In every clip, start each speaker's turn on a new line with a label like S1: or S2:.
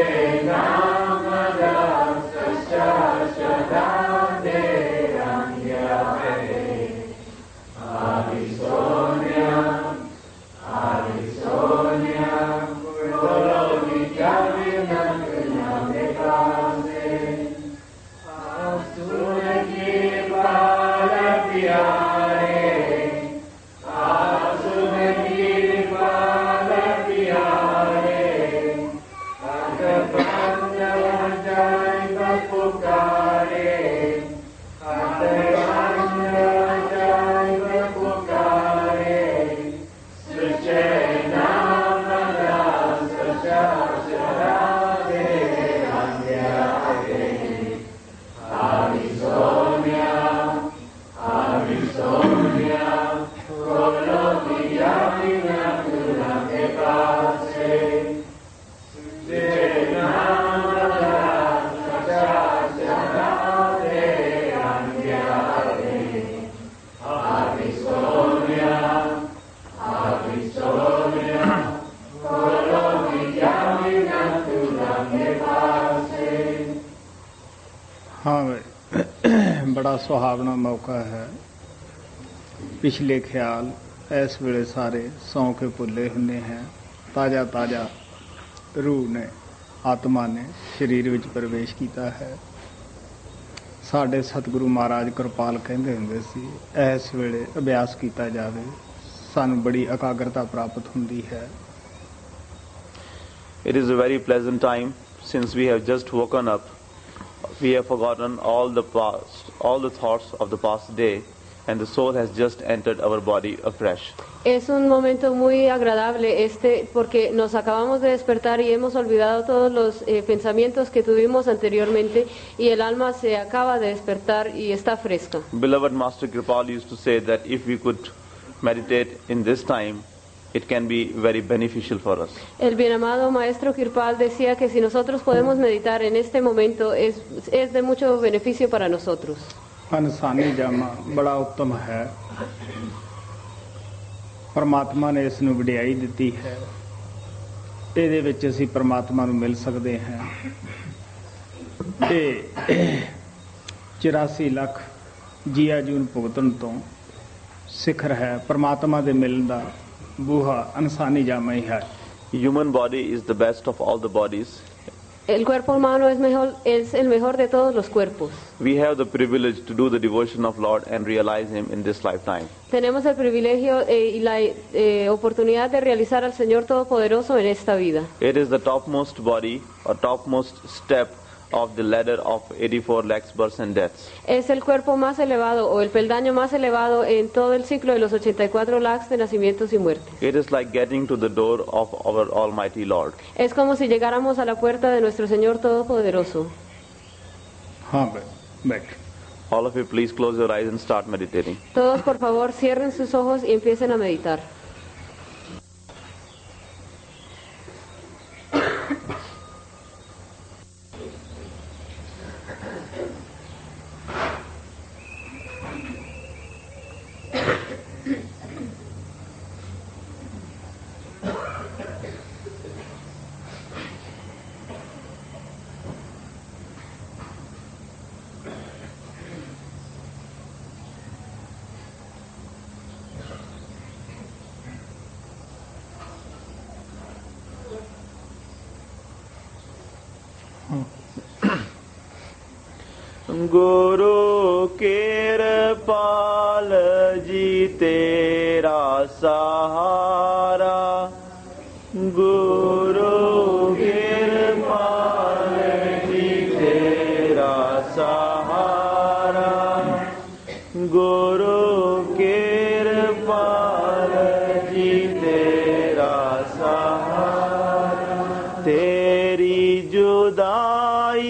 S1: बड़ा सुहावना मौका है। पिछले ख्याल इस वेले सारे सौ के भुले हुंदे हैं। ताज़ा ताज़ा रूह ने आत्मा ने शरीर विच प्रवेश किया है। साडे सतगुरु महाराज कृपाल कहंदे हुंदे सी इस वेले अभ्यास किया जावे सानू बड़ी एकाग्रता प्राप्त हुंदी है।
S2: It is a very pleasant time since we have just woken up. We have forgotten all the thoughts of the past day, and the soul has just entered our body afresh.
S3: Es un momento muy agradable porque nos acabamos de despertar y hemos olvidado todos los pensamientos que tuvimos anteriormente y el alma se acaba de despertar y está fresca.
S2: Beloved Master Kripal used to say that if we could meditate in this time, it can be very beneficial for us.
S3: El bien amado Maestro Kirpal decía que si nosotros podemos meditar en este momento es de mucho beneficio para nosotros.
S1: अनसानी जामा बड़ा उत्तम है। परमात्मा ने इस नूं वडियाई दित्ती है। ਇਹਦੇ ਵਿੱਚ ਅਸੀਂ परमात्मा ਨੂੰ ਮਿਲ ਸਕਦੇ ਹਾਂ। ਇਹ 84 ਲੱਖ ਜੀਆ ਜੂਨ ਭੁਗਤਣ ਤੋਂ ਸਿਖਰ ਹੈ। परमात्मा ਦੇ ਮਿਲਣ ਦਾ ਬੂਹਾ ਅਨਸਾਨੀ ਜਾਮਾ ਹੀ ਹੈ।
S2: Human body is the best of all the bodies.
S3: El cuerpo humano es el mejor de todos los cuerpos.
S2: We have the privilege to do the devotion of Lord and realize Him in this lifetime.
S3: Tenemos el privilegio y la oportunidad de realizar al Señor Todopoderoso en esta vida.
S2: It is the topmost body or topmost step of the ladder of 84 lakhs births and deaths.
S3: Es el cuerpo más elevado o el peldaño más elevado en todo el ciclo de los 84 lakhs de nacimientos y muertes.
S2: It is like getting to the door of our Almighty Lord.
S3: Es como si llegáramos a la puerta de nuestro Señor Todopoderoso.
S1: हाँ बैठ।
S2: All of you please close your eyes and start meditating.
S3: Todos por favor cierren sus ojos y empiecen a meditar.
S2: गुरु कृपाल जी तेरा सहारा, गुरु कृपाल जी तेरा सहारा, गुरु कृपाल जी तेरा सहारा, तेरी जुदाई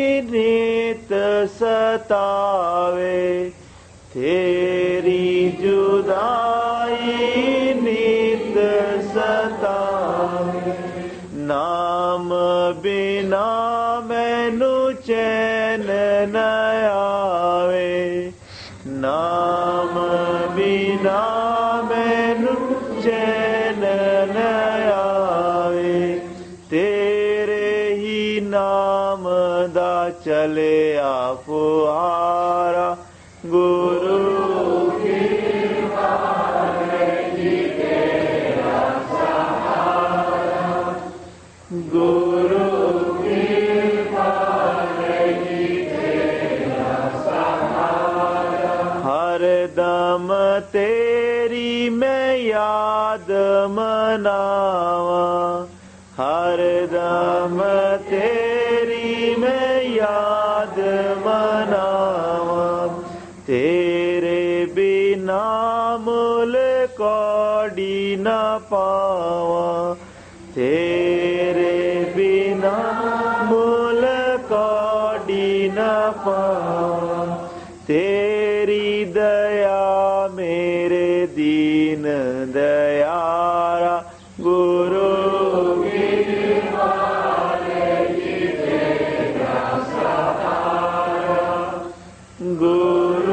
S2: सतावे, तेरी जुदाई नित सतावे, नाम बिना मैनू चैन न आवे, नाम बिना मैनू चैन न आवे, तेरे ही नाम दा चलिया फुहारा गुरु गुरु हर दम तेरी मैं याद मनावा हर दम तेरी मैं याद मनावा तेरे बिना मुल कौड़ी न पावा तेरे बिना मुल कौड़ी न पावा तेरी दया मेरे दीन दयारा गुरु गुरु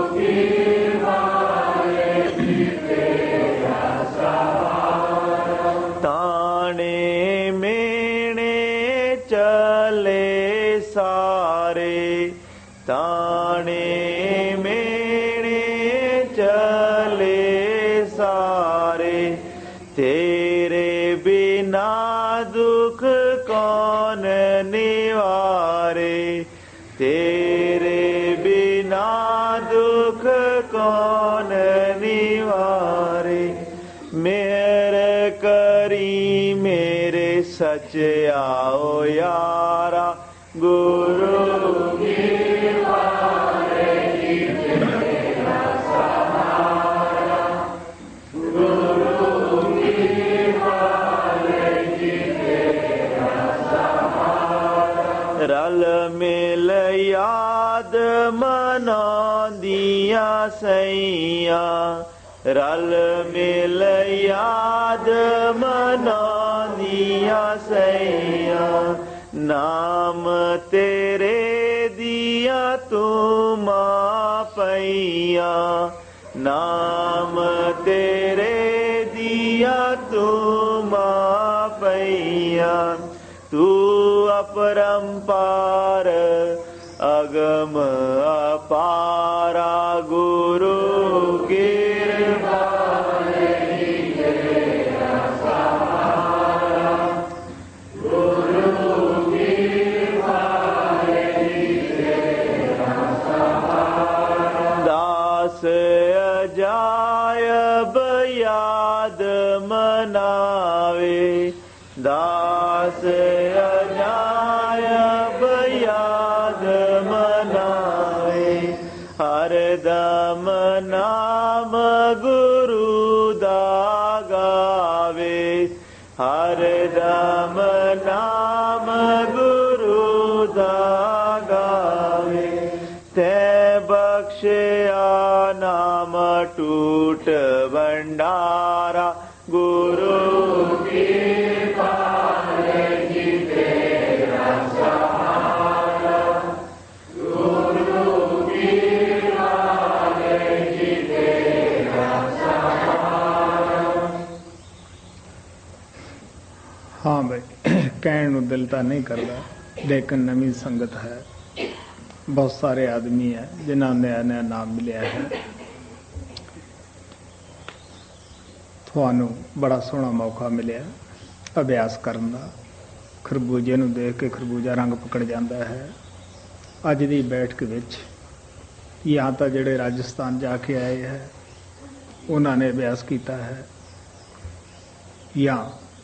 S2: ताने मेणे चले सारे ताने मेणे चले सारे तेरे बिना दुख कौन निवारे तेरे बिना दुख कौन निवारे मेरे करी मेरे सच आओ यारा गुरु रल मिल याद मनांदिया सैया रल मिल याद मनांदिया सैया नाम तेरे दिया तुम पैया नाम तेरे दिया तुम पैया तू अपरंपार अगम अपारा गुरु कृपा दास अजायब याद मनावे दास अजायब याद मनावे हर दम नाम गुरु दा गावे हर दम नाम गुरु दा गावे ते बख्शिया नाम टूट भंडारा गुरु
S1: हाँ भाई कहण ਨੂੰ ਦਿਲ ਤਾਂ नहीं करता लेकिन नवी संगत है बहुत सारे आदमी है जिन्होंने नया नया नाम मिलिया है ਤੁਹਾਨੂੰ बड़ा सोहना मौका मिलिया अभ्यास करने का खरबूजे ਨੂੰ देख के खरबूजा रंग पकड़ जाता है अज की बैठक विच यहाँ तो ਜਿਹੜੇ राजस्थान जाके आए हैं उन्होंने अभ्यास किया है या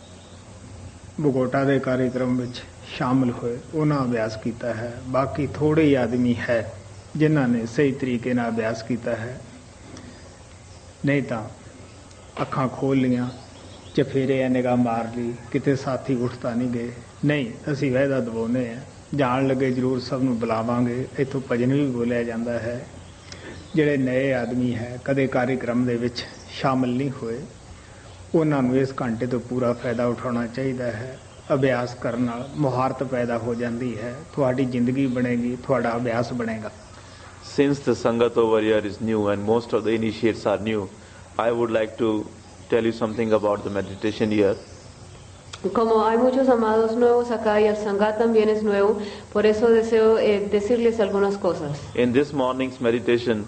S1: बगोटा के कार्यक्रम में शामिल होए उन्होंने अभ्यास किया है बाकी थोड़े ही आदमी है जिन्होंने सही तरीके ना अभ्यास किया है नहीं तो अखां खोल लिया चफेरे निगाह मार ली किते साथी उठता नहीं गए नहीं असी वायदा दबाने हैं जान लगे जरूर सब नूं बुलावांगे इत्थों भजन भी बोलिया जाता है जिहड़े नए आदमी है कदे कार्यक्रम दे विच शामिल नहीं होए उन्होंने इस घंटे तो पूरा फायदा उठाना चाहिए है अभ्यास करने नाल मुहारत पैदा हो जाती है थोड़ी जिंदगी बनेगी थोड़ा अभ्यास बनेगा
S2: Since the Sangat over here is new and most of the initiates are new, I would like to tell you something about the meditation here.
S3: Como hay muchos amados nuevos acá y el Sangha también es nuevo, por eso deseo decirles algunas cosas.
S2: In this morning's meditation,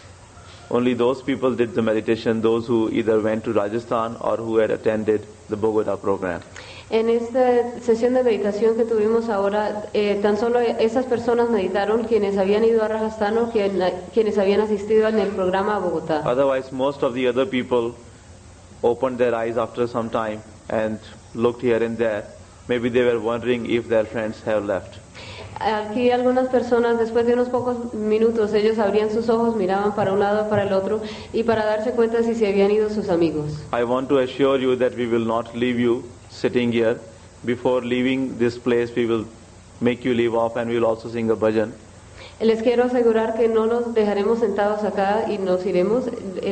S2: only those people did the meditation, those who either went to Rajasthan or who had attended the Bogota program.
S3: En esta sesión de meditación que tuvimos ahora, tan solo esas personas meditaron quienes habían ido a Rajasthan o quienes habían asistido en el programa a Bogotá.
S2: Otherwise, most of the other people opened their eyes after some time and looked here and there. Maybe they were wondering if their friends have left.
S3: Aquí algunas personas, después de unos pocos minutos, ellos abrían sus ojos, miraban para un lado, para el otro, y para darse cuenta si se habían ido sus amigos.
S2: I want to assure you that we will not leave you sitting here. Before leaving this place, we will make you leave off and we will also sing a bhajan.
S3: Les quiero asegurar que no los dejaremos sentados acá y nos iremos.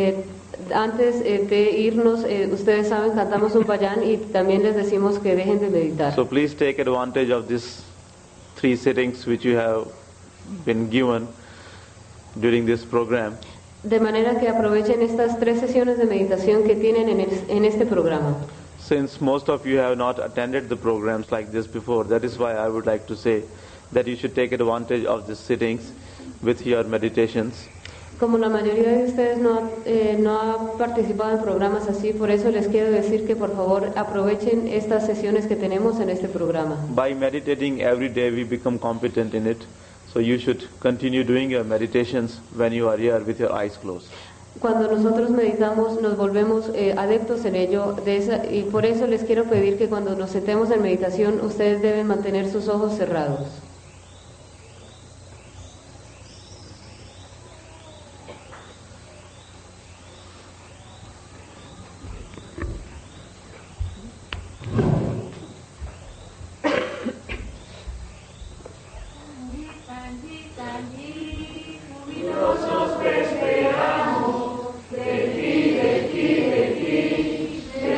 S3: Antes de irnos, ustedes saben, cantamos un bhajan y también les decimos que dejen de meditar.
S2: So please take advantage of these 3 sittings which you have been given during this program.
S3: De manera que aprovechen estas 3 sesiones de meditación que tienen en este programa.
S2: Since most of you have not attended the programs like this before, that is why I would like to say that you should take advantage of these sittings with your meditations.
S3: Como la mayoría de ustedes no ha participado en programas así, por eso les quiero decir que por favor aprovechen estas sesiones que tenemos en este programa.
S2: By meditating every day, we become competent in it. So you should continue doing your meditations when you are here with your eyes closed.
S3: Cuando nosotros meditamos nos volvemos adeptos en ello, y por eso les quiero pedir que cuando nos sentemos en meditación ustedes deben mantener sus ojos cerrados.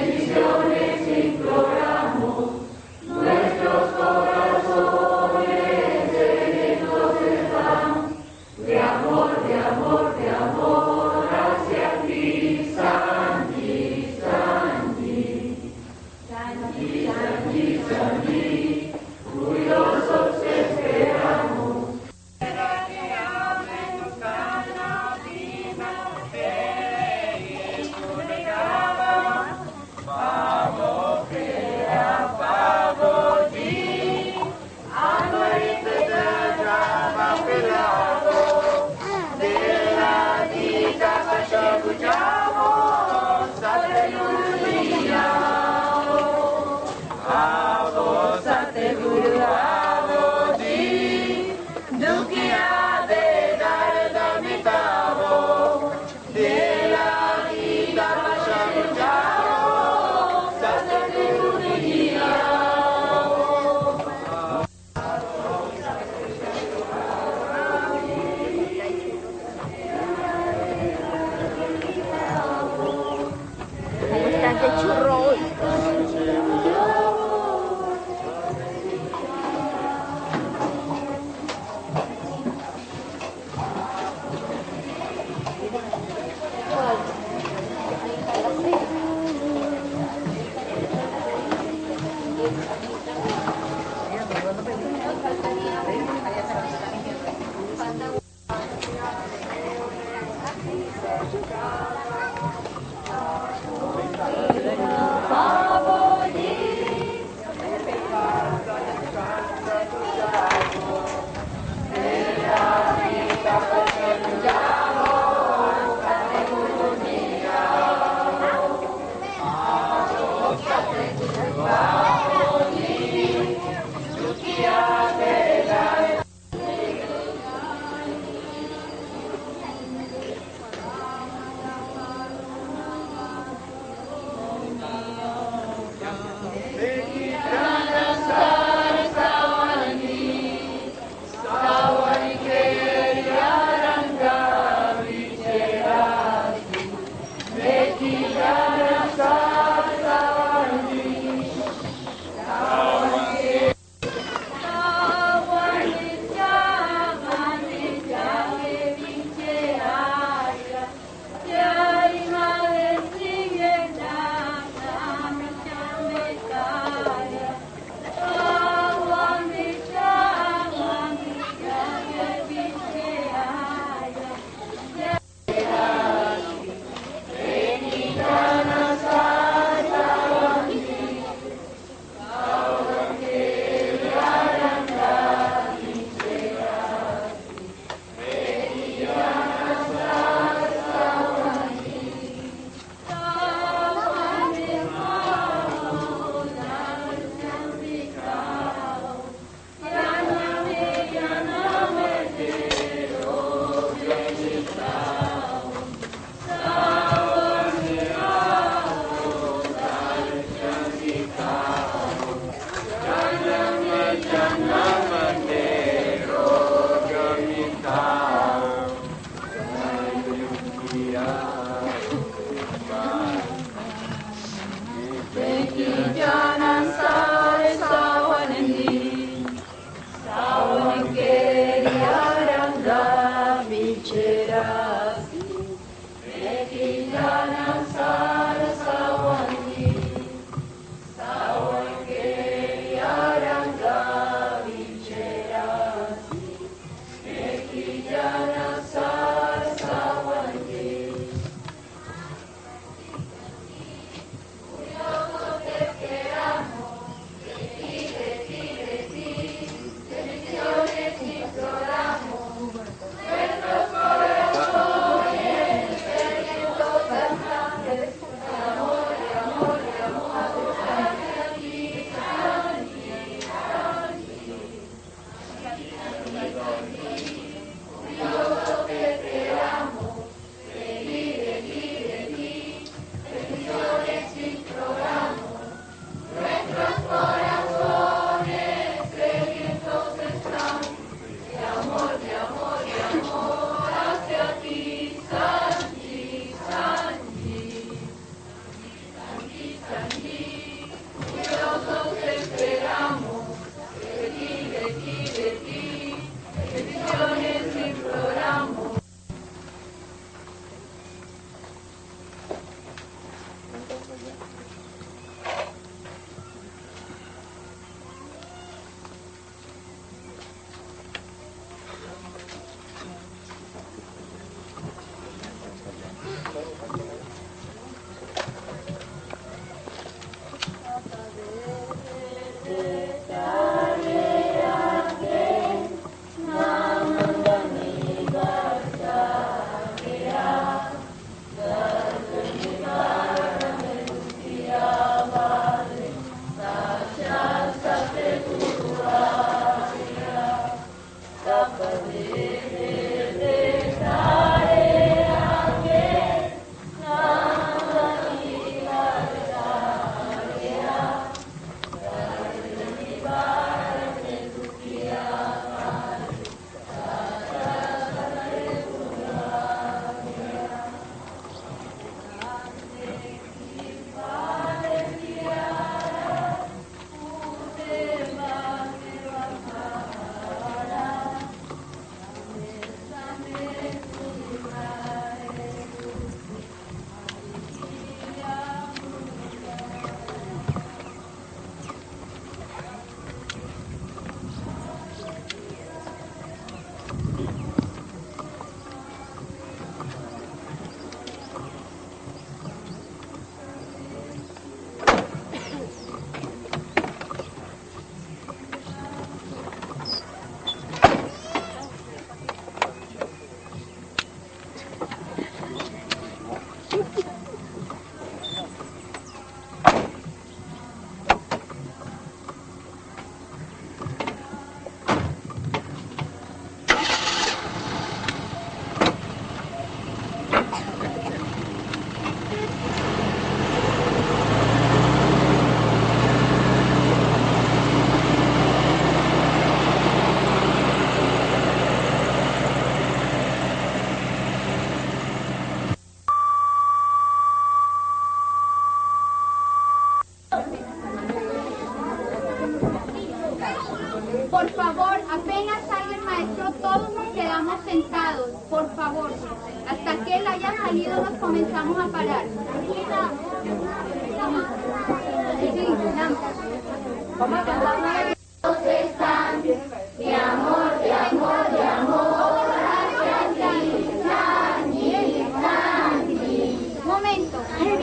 S4: Nuestros corazones Por favor, apenas salga el maestro, todos nos quedamos sentados. Por favor, hasta que él haya salido nos comenzamos a parar. Vamos a cantar. Todos están de amor, de amor, de amor, hacia ti, Sandy, Sandy. Un momento.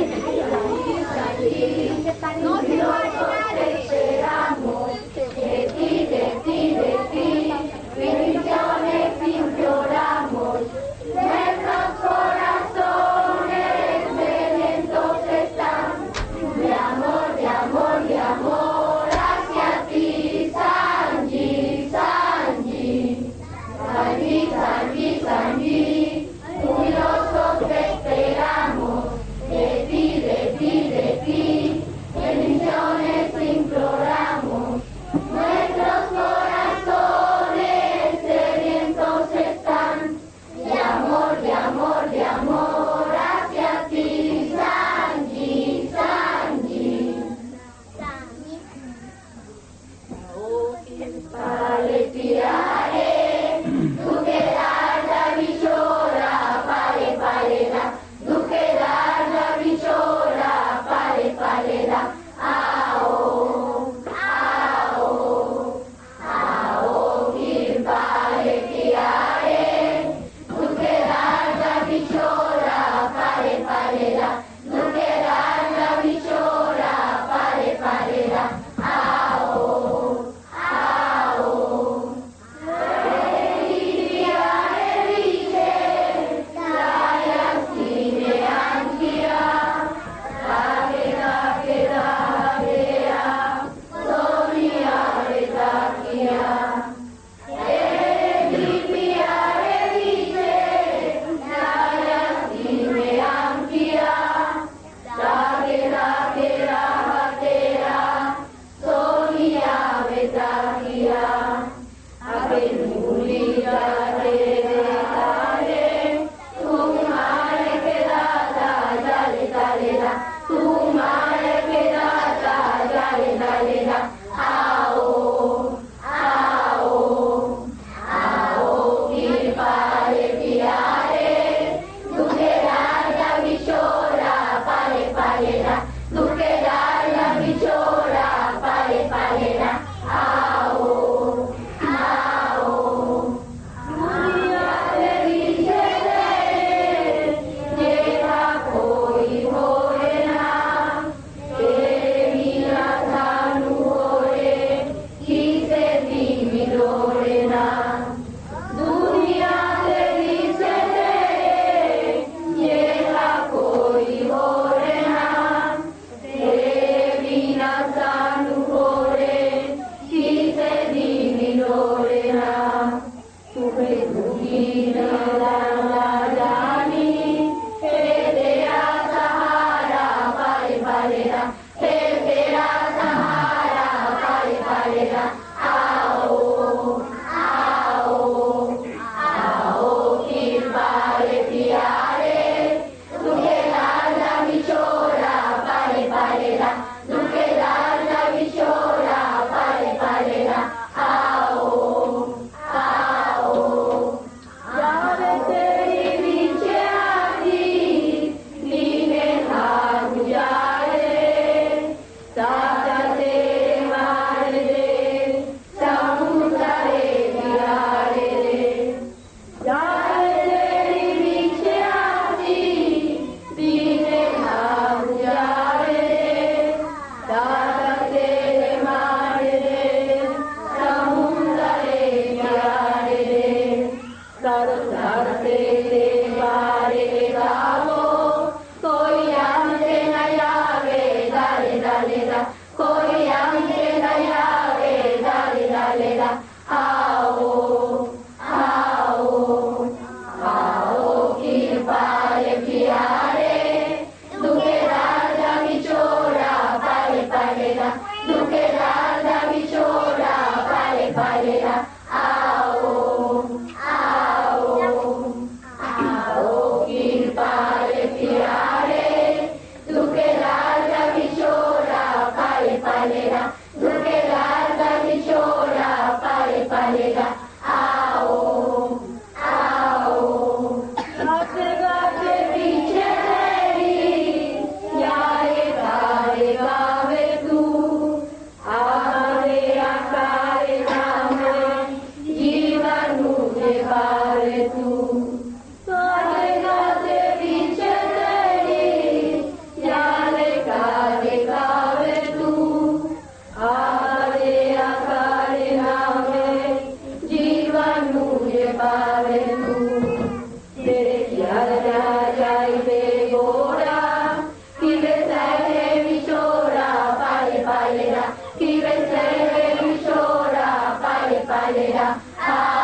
S4: No se vaya nadie. Esperamos de ti, bendiciones imploramos. Nuestros corazones sedientos están de amor, de amor, de amor hacia ti.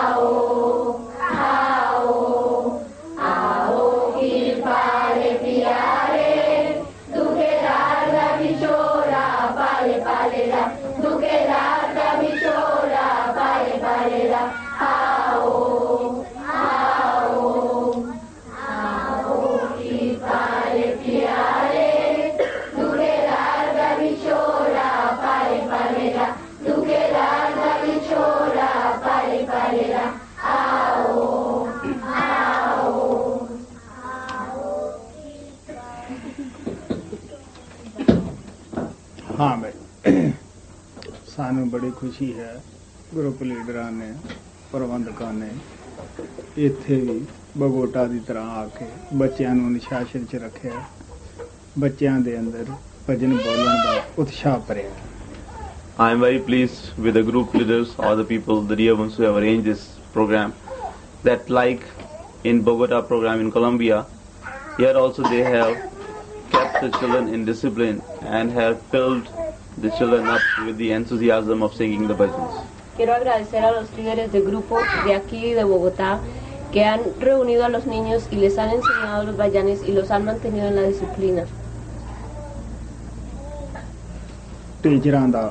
S1: हाँ भाई, सानू बड़ी खुशी है ग्रुप लीडरां ने प्रबंधकां ने इत्थे भी बगोटा की तरह आके बच्चों नूं अनुशासन च रखिया, बच्चों के अंदर भजन बोलने का उत्साह भरिया।
S2: I am very pleased with the group leaders or the people, the dear ones who have arranged this program, that like in Bogota program in Colombia, here also they have kept the children in discipline and have filled the children up with the enthusiasm of singing the bhajans.
S3: Quiero agradecer a los líderes del grupo de aquí de Bogotá que han reunido a los niños y les han enseñado los bayanes y los han mantenido en la disciplina.
S1: टीचरां दा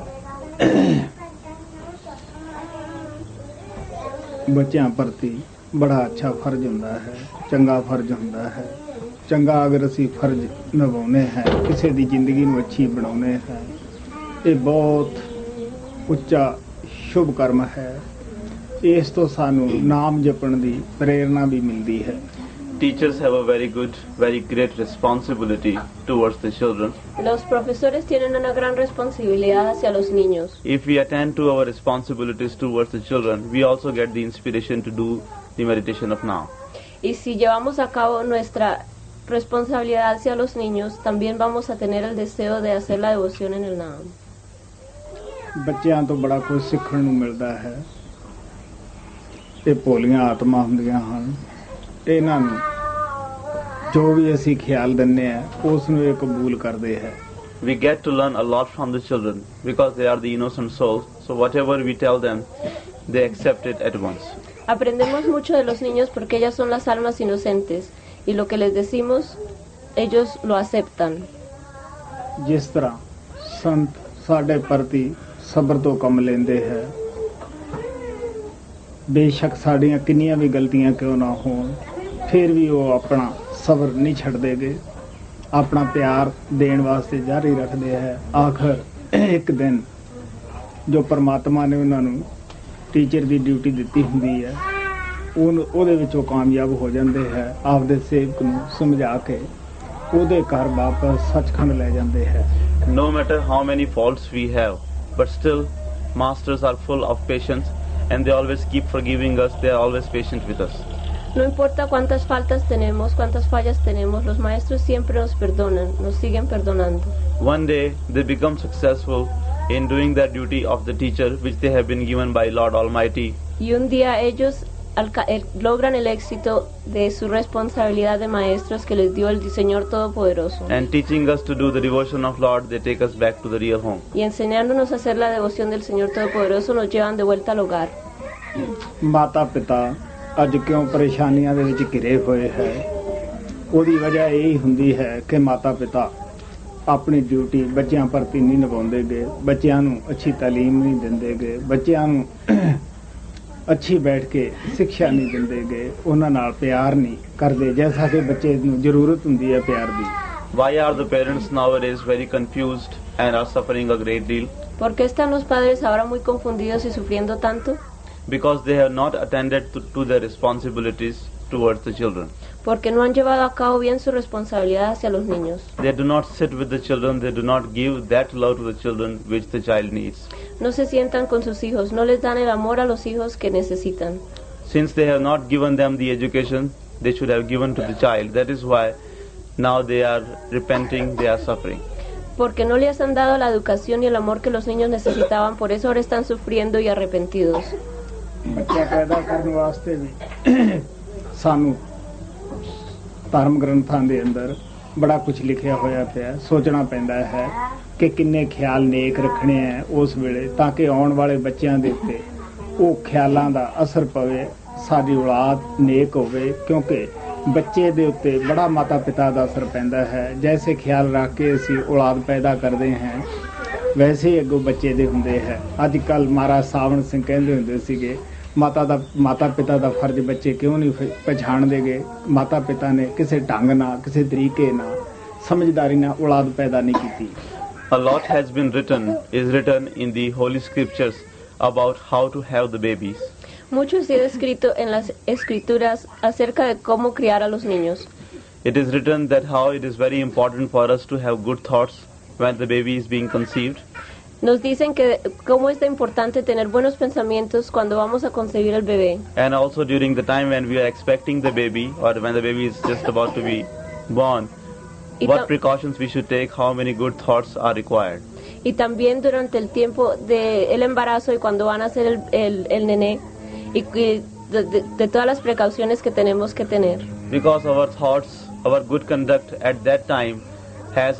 S1: बच्चों प्रति बड़ा अच्छा फर्ज हुंदा है, चंगा फर्ज हुंदा है। चंगा अगर असी फर्ज निभाने हैं, किसी की जिंदगी नूं अच्छी बनाने हैं, ये बहुत उच्चा शुभ कर्म है। इस तो सानू नाम जपण दी प्रेरणा भी मिलती है।
S2: Teachers have a very good, very great responsibility towards the children.
S3: Los profesores tienen una gran responsabilidad hacia los niños.
S2: If we attend to our responsibilities towards the children, we also get the inspiration to do the meditation of now.
S3: Y si llevamos a cabo nuestra responsabilidad hacia los niños, también vamos a tener el deseo de hacer la devoción en el Naam.
S1: बच्चों तो बड़ा कुछ सीखने नूं मिलता है। ये भोलियां आत्मा हुंदियां हन, इन्हां नूं जो भी असी ख्याल दिंदे हैं उस नूं ये कबूल करदे है।
S2: We get to learn a lot from the children because they are the innocent souls. So whatever we tell them, they accept it at once.
S3: Aprendemos mucho de los niños porque ellas son las almas inocentes y lo que les decimos, ellos lo aceptan.
S1: जिस तरह संत साडे प्रति सबर तो कम लेंदे है, बेशक साड़ियां किन्नियां भी गलतियां क्यों ना होण, फिर भी वो अपना सबर नहीं छड्डदेगे, अपना प्यार देण वास्ते जारी रखदे है। आखिर एक दिन जो परमात्मा ने उन्हां नूं टीचर की ड्यूटी दित्ती हुंदी है, ਉਹਦੇ ਵਿੱਚ ਉਹ ਕਾਮਯਾਬ ਹੋ ਜਾਂਦੇ ਹੈ। ਆਪਦੇ ਸੇਵਕ ਨੂੰ ਸਮਝਾ ਕੇ ਉਹਦੇ ਘਰ ਵਾਪਸ ਸੱਚਖੰਡ ਲੈ ਜਾਂਦੇ ਹੈ।
S2: No matter how many faults we have, but still masters are full of patience and they always keep forgiving us, they are always patient with us.
S3: No importa cuántas faltas tenemos, cuántas fallas tenemos, los maestros siempre nos perdonan, nos siguen perdonando.
S2: One day they become successful in doing their duty of the teacher which they have been given by Lord Almighty.
S3: Y un día ellos logran el éxito de su responsabilidad de maestros que les dio el Señor Todopoderoso.
S2: And teaching us to do the devotion of Lord, they take us back to the real home.
S3: Y enseñándonos a hacer la devoción del Señor Todopoderoso nos llevan de vuelta al hogar.
S1: ਮਾਤਾ ਪਿਤਾ ਅੱਜ ਕਿਉਂ ਪਰੇਸ਼ਾਨੀਆਂ ਦੇ ਵਿੱਚ ਘਿਰੇ ਹੋਏ ਹੈ, ਉਹਦੀ ਵਜ੍ਹਾ ਇਹ ਹੁੰਦੀ ਹੈ ਕਿ ਮਾਤਾ ਪਿਤਾ ਆਪਣੀ ਡਿਊਟੀ ਬੱਚਿਆਂ ਪ੍ਰਤੀ ਨਹੀਂ ਨਿਭਾਉਂਦੇਗੇ, ਬੱਚਿਆਂ ਨੂੰ ਅੱਛੀ ਤਾਲੀਮ ਨਹੀਂ ਦਿੰਦੇਗੇ, ਬੱਚਿਆਂ ਨੂੰ ਅੱਛੀ ਬੈਠ ਕੇ ਸਿੱਖਿਆ ਨਹੀਂ ਦਿੰਦੇਗੇ, ਉਹਨਾਂ ਨਾਲ ਪਿਆਰ ਨਹੀਂ ਕਰਦੇ ਜੈਸਾ ਕਿ ਬੱਚੇ ਨੂੰ ਜ਼ਰੂਰਤ ਹੁੰਦੀ ਹੈ ਪਿਆਰ ਦੀ।
S2: Why are the parents nowadays very confused and are suffering a great deal?
S3: ¿Por qué están los padres ahora muy confundidos y sufriendo tanto?
S2: Because they have not attended to their responsibilities towards the children.
S3: Porque no han llevado a cabo bien su responsabilidad hacia los niños.
S2: They do not sit with the children, they do not give that love to the children which the child needs.
S3: No se sientan con sus hijos, no les dan el amor a los hijos que necesitan.
S2: Since they have not given them the education they should have given to the child, that is why now they are repenting, they are suffering.
S3: Porque no les han dado la educación y el amor que los niños necesitaban, por eso ahora están sufriendo y arrepentidos.
S1: ਬੱਚਾ ਪੈਦਾ ਕਰਨ ਵਾਸਤੇ ਵੀ ਸਾਨੂੰ ਧਰਮ ਗ੍ਰੰਥਾਂ ਦੇ ਅੰਦਰ ਬੜਾ ਕੁਝ ਲਿਖਿਆ ਹੋਇਆ ਪਿਆ, ਸੋਚਣਾ ਪੈਂਦਾ ਹੈ ਕਿ ਕਿੰਨੇ ਖਿਆਲ ਨੇਕ ਰੱਖਣੇ ਆ ਉਸ ਵੇਲੇ ਤਾਂ ਕਿ ਆਉਣ ਵਾਲੇ ਬੱਚਿਆਂ ਦੇ ਉੱਤੇ ਉਹ ਖਿਆਲਾਂ ਦਾ ਅਸਰ ਪਵੇ, ਸਾਡੀ ਔਲਾਦ ਨੇਕ ਹੋਵੇ, ਕਿਉਂਕਿ ਬੱਚੇ ਦੇ ਉੱਤੇ ਬੜਾ ਮਾਤਾ ਪਿਤਾ ਦਾ ਅਸਰ ਪੈਂਦਾ ਹੈ। ਜੈਸੇ ਖਿਆਲ ਰੱਖ ਕੇ ਅਸੀਂ ਔਲਾਦ ਪੈਦਾ ਕਰਦੇ ਹਾਂ, ਵੈਸੇ ਹੀ ਅੱਗੋਂ ਬੱਚੇ ਦੇ ਹੁੰਦੇ ਹੈ। ਅੱਜ ਕੱਲ੍ਹ ਮਹਾਰਾਜ ਸਾਵਣ ਸਿੰਘ ਕਹਿੰਦੇ ਹੁੰਦੇ ਸੀਗੇ, ਮਾਤਾ ਪਿਤਾ ਦਾ ਫਰਜ਼ ਬੱਚੇ ਕਿਉਂ ਨਹੀਂ ਪਛਾਣਦੇਗੇ। ਮਾਤਾ ਪਿਤਾ ਨੇ ਕਿਸੇ ਢੰਗ ਨਾਲ, ਕਿਸੇ ਤਰੀਕੇ ਨਾਲ, ਸਮਝਦਾਰੀ ਨਾਲ ਔਲਾਦ ਪੈਦਾ ਨਹੀਂ ਕੀਤੀ।
S2: A lot is written in the Holy Scriptures about how to have the babies.
S5: Mucho ha sido escrito en las escrituras acerca de cómo criar a los niños.
S2: It is written that how it is very important for us to have good thoughts when the baby is being conceived.
S5: Nos dicen que cómo es importante tener buenos pensamientos cuando vamos a concebir el bebé.
S2: And also during the time when we are expecting the baby or when the baby is just about to be born, what precautions we should take, how many good thoughts are required.
S5: Y también durante el tiempo del embarazo y cuando van a hacer el nené, y de todas las precauciones que tenemos que tener.
S2: Because our thoughts, our good conduct at that time has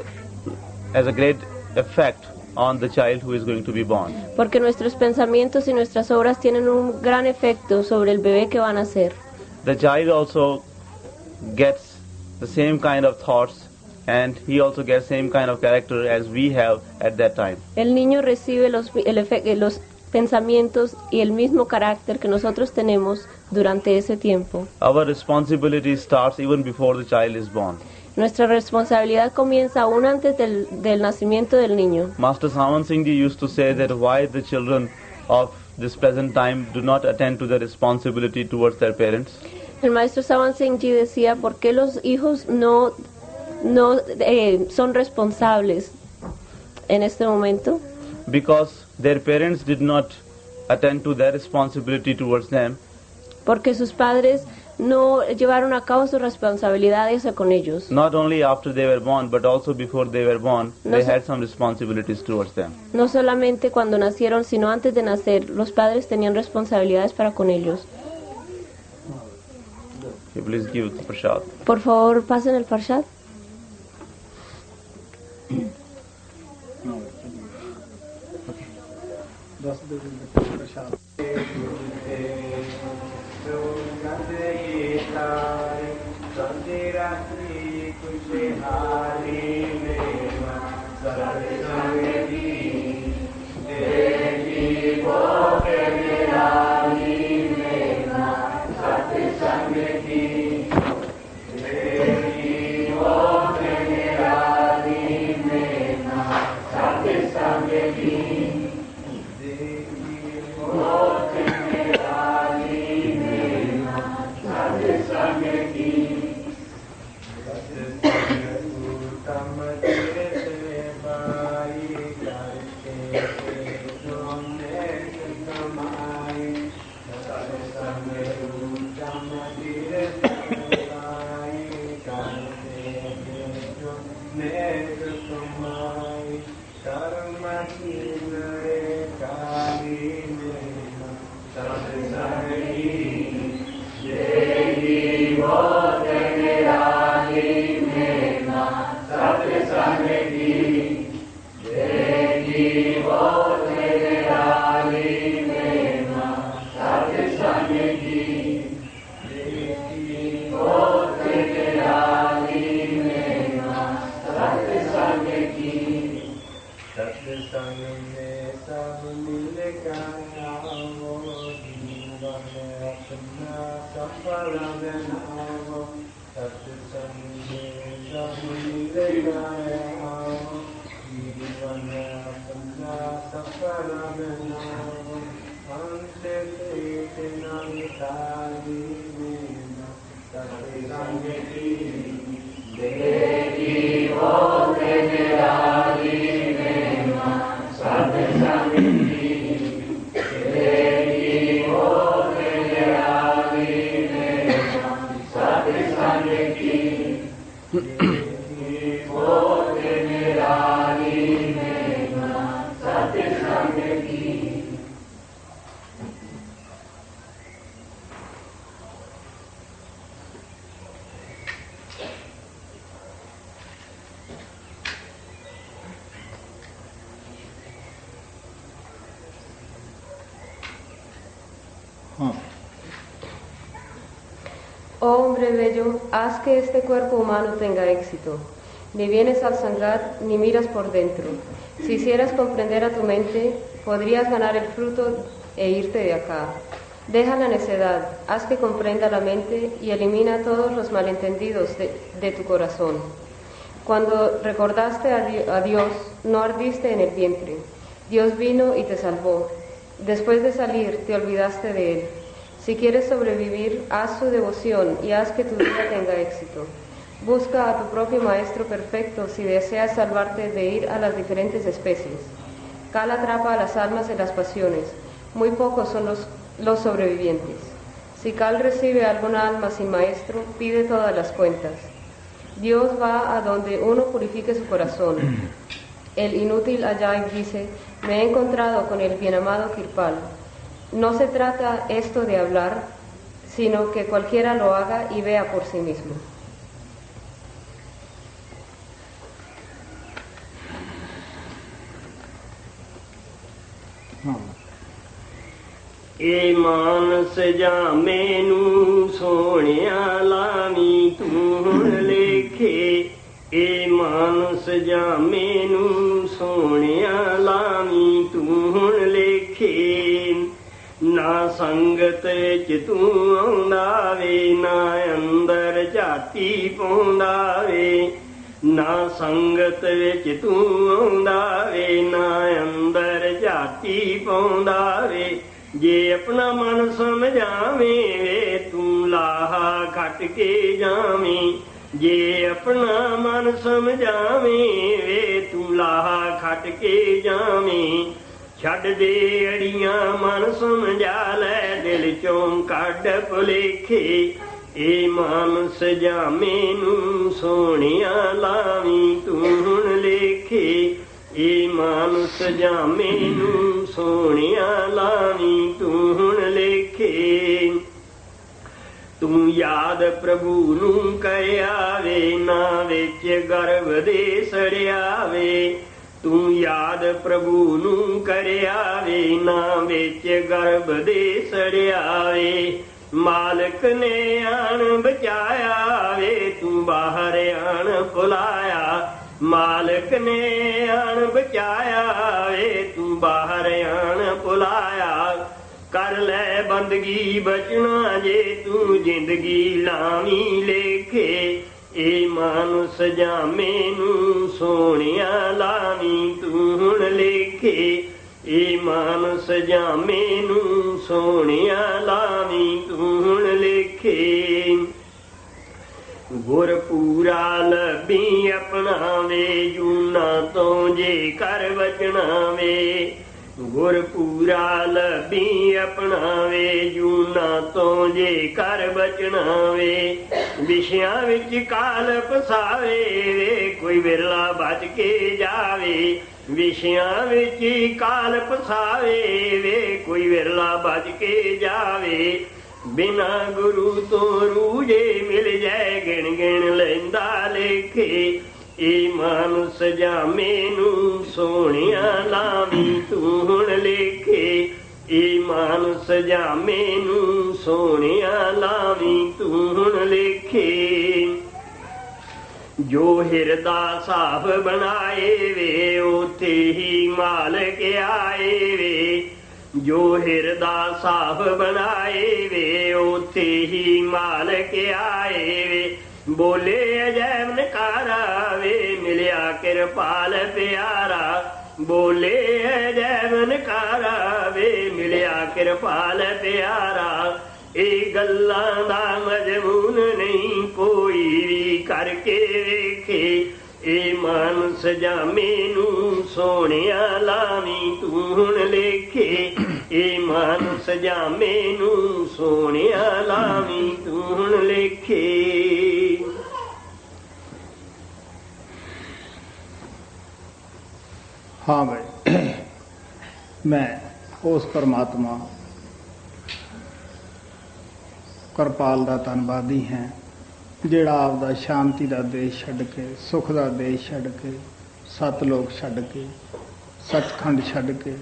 S2: a great effect on the child who is going to be born.
S5: Porque nuestros pensamientos y nuestras obras tienen un gran efecto sobre el bebé que van a ser.
S2: The child also gets the same kind of thoughts and he also gets same kind of character as we have at that time.
S5: El niño recibe los pensamientos y el mismo carácter que nosotros tenemos durante ese tiempo.
S2: Our responsibility starts even before the child is born.
S5: Nuestra responsabilidad comienza aún antes del nacimiento del niño.
S2: Master Sawan Singh Ji used to say that why the children of this present time do not attend to their responsibility towards their parents.
S5: El maestro Sawan Singh Ji decía, ¿por qué los hijos no son responsables en este momento?
S2: Because their parents did not attend to their responsibility towards them.
S5: Porque sus padres no llevaron a cabo sus responsabilidades con ellos.
S2: Not only after they were born, but also before they were born, they had some responsibilities towards them.
S5: No solamente cuando nacieron, sino antes de nacer, los padres tenían responsabilidades para con ellos.
S2: Okay, please give the prashad.
S5: Por favor, pasen el prashad.
S3: Oh hombre bello, haz que este cuerpo humano tenga éxito. Ni vienes al Sangat ni miras por dentro. Si hicieras comprender a tu mente, podrías ganar el fruto e irte de acá. Deja la necedad, haz que comprenda la mente y elimina todos los malentendidos de tu corazón. Cuando recordaste a Dios, no ardiste en el vientre. Dios vino y te salvó. Después de salir, te olvidaste de Él. Si quieres sobrevivir, haz su devoción y haz que tu vida tenga éxito. Busca a tu propio Maestro perfecto si deseas salvarte de ir a las diferentes especies. Cal atrapa a las almas de las pasiones. Muy pocos son los sobrevivientes. Si Cal recibe a alguna alma sin maestro, pide todas las cuentas. Dios va a donde uno purifique su corazón. El inútil Ajay dice, me he encontrado con el bienamado Kirpal. No se trata esto de hablar, sino que cualquiera lo haga y vea por sí mismo.
S6: ਏ ਮਾਨਸ ਜਾਮੇ ਨੂੰ ਸੋਹਣਿਆ ਲਾਵੀਂ ਤੂੰ ਹੁਣ ਲੇਖੇ ਏ ਮਾਨਸ ਜਾਮੇ ਨੂੰ ਸੋਹਣਿਆ ਲਾਵੀਂ ਤੂੰ ਹੁਣ ਲੇਖੇ ਨਾ ਸੰਗਤ ਵਿੱਚ ਤੂੰ ਆਉਂਦਾ ਵੇ ਨਾ ਅੰਦਰ ਝਾਤੀ ਪਾਉਂਦਾ ਵੇ ਨਾ ਸੰਗਤ ਵਿੱਚ ਤੂੰ ਆਉਂਦਾ ਵੇ ਨਾ ਅੰਦਰ ਝਾਤੀ ਪਾਉਂਦਾ ਵੇ ਜੇ ਆਪਣਾ ਮਨ ਸਮਝਾਵੇਂ ਵੇ ਤੂੰ ਲਾਹਾ ਖੱਟ ਕੇ ਜਾਵੇਂ ਜੇ ਆਪਣਾ ਮਨ ਸਮਝਾਵੇਂ ਵੇ ਤੂੰ ਲਾਹਾ ਖੱਟ ਕੇ ਜਾਵੇਂ ਛੱਡ ਦੇ ਅੜੀਆਂ ਮਨ ਸਮਝਾ ਲੈ ਦਿਲ ਚੋਂ ਕੱਢ ਭੁਲੇਖੇ ਏ ਮਨ ਸਜਾਵੇਂ ਨੂੰ ਸੋਹਣਿਆ ਲਾਵੀਂ ਤੂੰ ਹੁਣ ਲੇਖੇ ਏ ਮਨ ਸਜਾਵੇਂ ਨੂੰ ਸੋਹਣਿਆ ਲਾਵੀਂ ਤੂੰ ਹੁਣ ਲੇਖੇ ਤੂੰ ਯਾਦ ਪ੍ਰਭੂ ਨੂੰ ਕਰਿਆ ਵੇ ਨਾ ਵਿੱਚ ਗਰਭ ਦੇ ਸੜਿਆ ਵੇ ਤੂੰ ਯਾਦ ਪ੍ਰਭੂ ਨੂੰ ਕਰਿਆ ਵੇ ਨਾ ਵਿੱਚ ਗਰਭ ਦੇ ਸੜਿਆ ਵੇ ਮਾਲਕ ਨੇ ਆਣ ਬਚਾਇਆ ਵੇ ਤੂੰ ਬਾਹਰ ਆਣ ਭੁਲਾਇਆ ਮਾਲਕ ਨੇ ਆਣ ਬਚਾਇਆ ਵੇ ਤੂੰ ਬਾਹਰ ਆਣ ਭੁਲਾਇਆ ਕਰ ਲੈ ਬੰਦਗੀ ਬਚਣਾ ਜੇ ਤੂੰ ਜ਼ਿੰਦਗੀ ਲਾਵੀਂ ਲੇਖੇ ਏ ਮਾਨੁਸ ਜਾਮੇ ਨੂੰ ਸੋਹਣਿਆ ਲਾਵੀਂ ਤੂੰ ਹੁਣ ਲੇਖੇ ਏ ਮਾਨੁਸ ਜਾਮੇ ਨੂੰ ਸੋਹਣਿਆ ਲਾਵੀਂ ਤੂੰ ਹੁਣ ਲੇਖੇ ਗੁਰ ਪੂਰਾ ਲੱਭੀ ਆਪਣਾ ਵੇ ਜੂਨਾ ਤੋਂ ਜੇ ਕਰ ਬਚਣਾ ਵੇ ਗੁਰ ਪੂਰਾ ਲੱਭੀ ਆਪਣਾ ਵੇ ਜੂਨਾ ਤੋਂ ਜੇ ਕਰ ਬਚਣਾ ਵੇ ਵਿਸ਼ਿਆਂ ਵਿੱਚ ਕਾਲ ਫਸਾਵੇ ਵੇ ਕੋਈ ਵਿਰਲਾ ਬਚ ਕੇ ਜਾਵੇ ਵਿਸ਼ਿਆਂ ਵਿੱਚ ਕਾਲ ਫਸਾਵੇ ਵੇ ਕੋਈ ਵਿਰਲਾ ਬਚ ਕੇ ਜਾਵੇ ਬਿਨਾ ਗੁਰੂ ਤੋਂ ਰੂਜੇ ਮਿਲ ਜਾਏ ਗਿਣ ਗਿਣ ਲੈਂਦਾ ਲੇਖੇ ਏ ਮਾਨੁਸ ਜਾਮੇ ਨੂੰ ਸੋਹਣਿਆ ਲਾਵੀਂ ਤੂੰ ਹੁਣ ਲੇਖੇ ਏ ਮਾਨੁਸ ਜਾਮੇ ਨੂੰ ਸੋਹਣਿਆ ਲਾਵੀਂ ਤੂੰ ਹੁਣ ਲੇਖੇ ਜੋ ਹਿਰਦਾ ਸਾਫ ਬਣਾਏ ਵੇ ਉਥੇ ਹੀ ਮਾਲਕ ਆਏ ਵੇ ਜੋ ਹਿਰਦਾ ਸਾਫ ਬਣਾਏ ਵੇ ਉਥੇ ਹੀ ਮਾਲਕ ਆਏ ਵੇ ਬੋਲੇ ਅਜੈਬ ਨਕਾਰਾ ਵੇ ਮਿਲਿਆ ਕਿਰਪਾਲ ਪਿਆਰਾ ਬੋਲੇ ਅਜੈਬ ਨਕਾਰਾ ਵੇ ਮਿਲਿਆ ਕਿਰਪਾਲ ਪਿਆਰਾ ਇਹ ਗੱਲਾਂ ਦਾ ਮਜ਼ਮੂਨ ਨਹੀਂ ਕੋਈ ਵੀ ਕਰਕੇ ਵੇਖੇ ਏ ਮਾਨੁਸ ਜਾਮੇ ਨੂੰ ਸੋਹਣਿਆ ਲਾਵੀਂ ਤੂੰ ਹੁਣ ਲੇਖੇ ਏ ਮਾਨੁਸ ਜਾਮੇ ਨੂੰ ਸੋਹਣਿਆ ਲਾਵੀਂ ਤੂੰ ਹੁਣ ਲੇਖੇ
S1: हाँ भाई मैं उस परमात्मा ਕਿਰਪਾਲ ਦਾ ਧੰਨਵਾਦੀ ਹਾਂ ਜਿਹੜਾ ਆਪਦਾ ਸ਼ਾਂਤੀ ਦਾ ਦੇਸ਼ ਛੱਡ ਕੇ ਸੁੱਖ ਦਾ ਦੇਸ਼ ਛੱਡ ਕੇ ਸਤਲੋਕ ਛੱਡ ਕੇ ਸੱਚਖੰਡ ਛੱਡ ਕੇ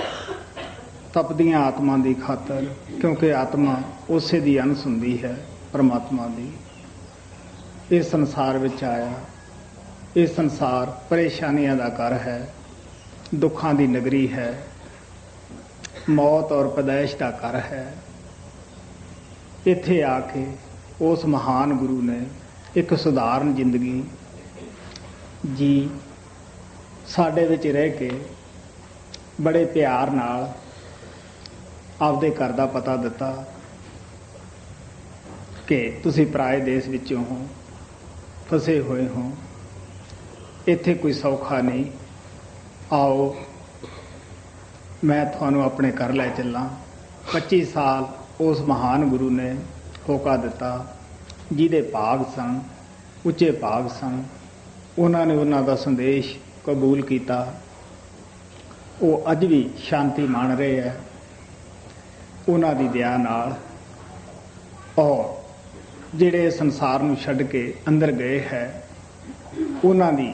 S1: ਤਪਦੀਆਂ ਆਤਮਾ ਦੀ ਖਾਤਰ ਕਿਉਂਕਿ ਆਤਮਾ ਉਸੇ ਦੀ ਅੰਸ ਹੁੰਦੀ ਹੈ परमात्मा दी। इस संसार विच आया, ये संसार परेशानियां दा घर है, दुखां दी नगरी है, मौत और पैदाइश का घर है। इत्थे आके उस महान गुरु ने एक सुधारण जिंदगी जी साडे विच रह के बड़े प्यार नाल आपदे घर दा पता दिता कि तुसीं पराए देश विचों हो, फसे हुए हो, इत्थे कोई सौखा नहीं, आओ मैं तुहानूं अपने घर लै चलां। 25 साल उस महान गुरु ने होका दिता, जिहदे भाग सन, उच्चे भाग सन, उन्होंने उन्हां दा संदेश कबूल किया। वो अज भी शांति मान रहे हैं उन्हां दी दया नाल। और जिहड़े संसार नूं छड्ड के अंदर गए है, उन्हां दी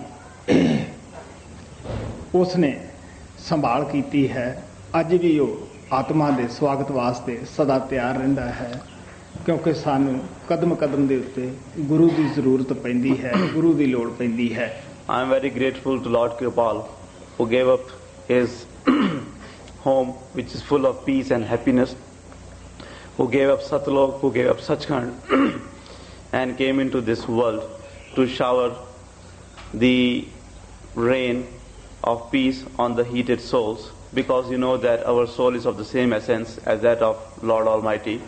S1: उसने संभाल कीती है। अज भी वो आत्मा दे स्वागत वास्ते सदा तैयार रहिंदा है, क्योंकि सानू कदम कदम दे उत्ते गुरु की जरूरत पैंदी है, गुरु की लोड़ पैंदी है।
S2: I am very grateful to Lord Kirpal, who gave up his home, which is full of peace and happiness, who gave up Satlok, who gave up Sachkhand, and came into this world to shower the rain of peace on the heated souls, because you know that our soul is of the same essence as that of Lord Almighty.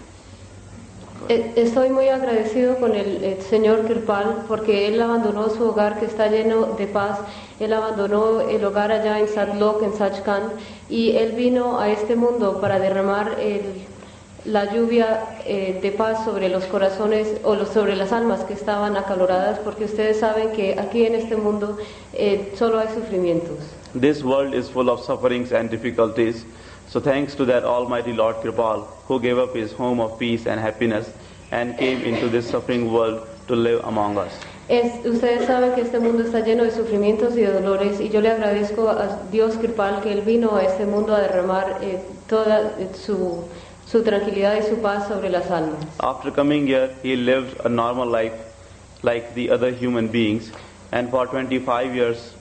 S3: Estoy muy agradecido con el señor Kirpal porque él abandonó su hogar que está lleno de paz. Él abandonó el hogar allá en Satlok, en Sachkhand, y él vino a este mundo para derramar la lluvia de paz sobre los corazones o sobre las almas que estaban acaloradas, porque ustedes saben que aquí en este mundo solo hay sufrimientos.
S2: This world is full of sufferings and difficulties. So thanks to that Almighty Lord Kirpal, who gave up his home of peace and happiness and came into this suffering world to live among us.
S3: Ustedes saben que este mundo está lleno de sufrimientos y de dolores, y yo le agradezco a Dios Kirpal que él vino a este mundo a derramar toda su tranquilidad y su paz sobre las almas.
S2: After coming here, he lived a normal life like the other human beings, and for 25 years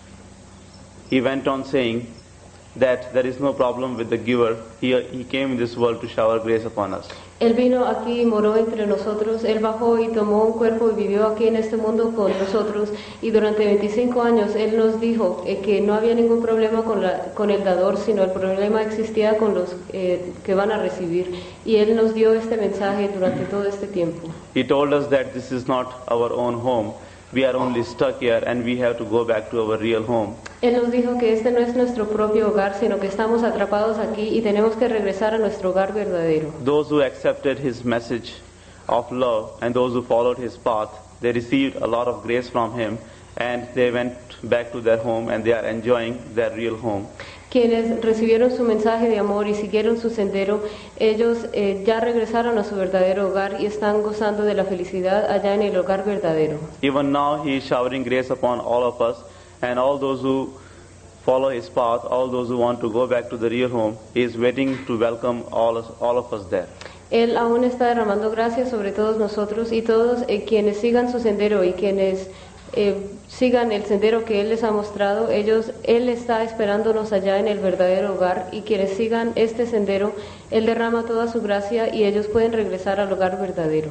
S2: he went on saying that there is no problem with the giver. He came in this world to shower grace upon us.
S3: Él vino aquí y moró entre nosotros. Él bajó y tomó un cuerpo y vivió aquí en este mundo con nosotros. Y durante 25 años Él nos dijo que no había ningún problema con el dador, sino el problema existía con los que van a recibir. Y Él nos dio este mensaje durante todo este tiempo.
S2: He told us that this is not our own home. We are only stuck here and we have to go back to our real home.
S3: Él nos dijo que este no es nuestro propio hogar, sino que estamos atrapados aquí y tenemos que regresar a nuestro hogar verdadero.
S2: Those who accepted his message of love and those who followed his path, they received a lot of grace from him and they went back to their home and they are enjoying their real home.
S3: Quienes recibieron su mensaje de amor y siguieron su sendero, ellos ya regresaron a su verdadero hogar y están gozando de la felicidad allá en el hogar verdadero.
S2: Even now he is showering grace upon all of us, and all those who follow his path, all those who want to go back to the real home, he is waiting to welcome all of us there.
S3: Él aún está derramando gracias sobre todos nosotros, y todos quienes sigan su sendero y quienes sigan el sendero que Él les ha mostrado, Él está esperándonos allá en el verdadero hogar, y quienes sigan este sendero, Él derrama toda su gracia y ellos pueden regresar al hogar verdadero.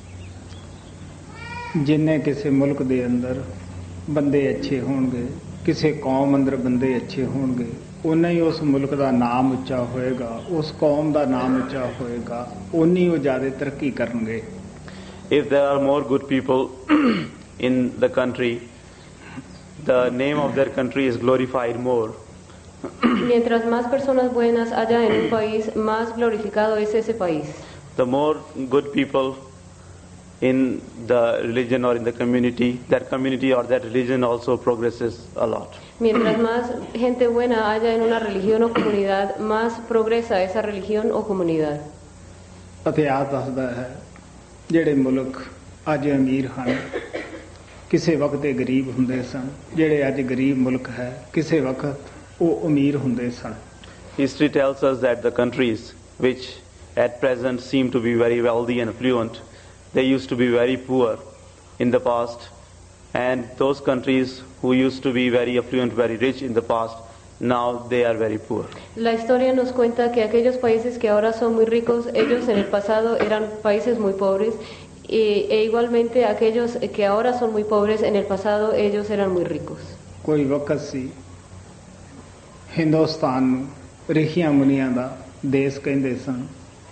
S1: जिन्ने किसी मुल्क दे अंदर बंदे अच्छे होंगे, किसी कौम अंदर बंदे अच्छे होंगे, उन्ना ही उस मुल्क का नाम उच्चा होएगा, उस कौम का नाम उच्चा होएगा, उन्नी वो ज़्यादा तरक्की करेंगे.
S2: If there are more good people in the country, the name of their country is glorified more.
S3: Mientras más personas buenas haya en un país, más glorificado es ese país.
S2: The more good people in the religion or in the community, that community or that religion also progresses a lot.
S3: Mientras más gente buena haya en una religión o comunidad, más progresa esa religión o comunidad.
S1: इतिहास दसदा है ਜਿਹੜੇ ਮੁਲਕ ਅੱਜ ਅਮੀਰ ਹਨ ਕਿਸੇ ਵਕਤ ਇਹ ਗਰੀਬ ਹੁੰਦੇ ਸਨ, ਜਿਹੜੇ ਅੱਜ ਗਰੀਬ ਮੁਲਕ ਹੈ ਕਿਸੇ ਵਕਤ ਉਹ ਅਮੀਰ ਹੁੰਦੇ ਸਨ.
S2: History tells us that the countries which at present seem to be very wealthy and affluent, they used to be very poor in the past, and those countries who used to be very affluent, very rich in the past, now they are very poor.
S3: La historia nos cuenta que aquellos países que ahora son muy ricos, ellos en el pasado eran países muy pobres, e igualmente aquellos que ahora son muy pobres, en el pasado ellos eran muy ricos.
S1: ਕੋਈ ਵਕਤ ਸੀ ਹਿੰਦੁਸਤਾਨ ਨੂੰ ਰਿਸ਼ੀਆਂ ਮੁਨੀਆਂ ਦਾ ਦੇਸ਼ ਕਹਿੰਦੇ ਸਨ,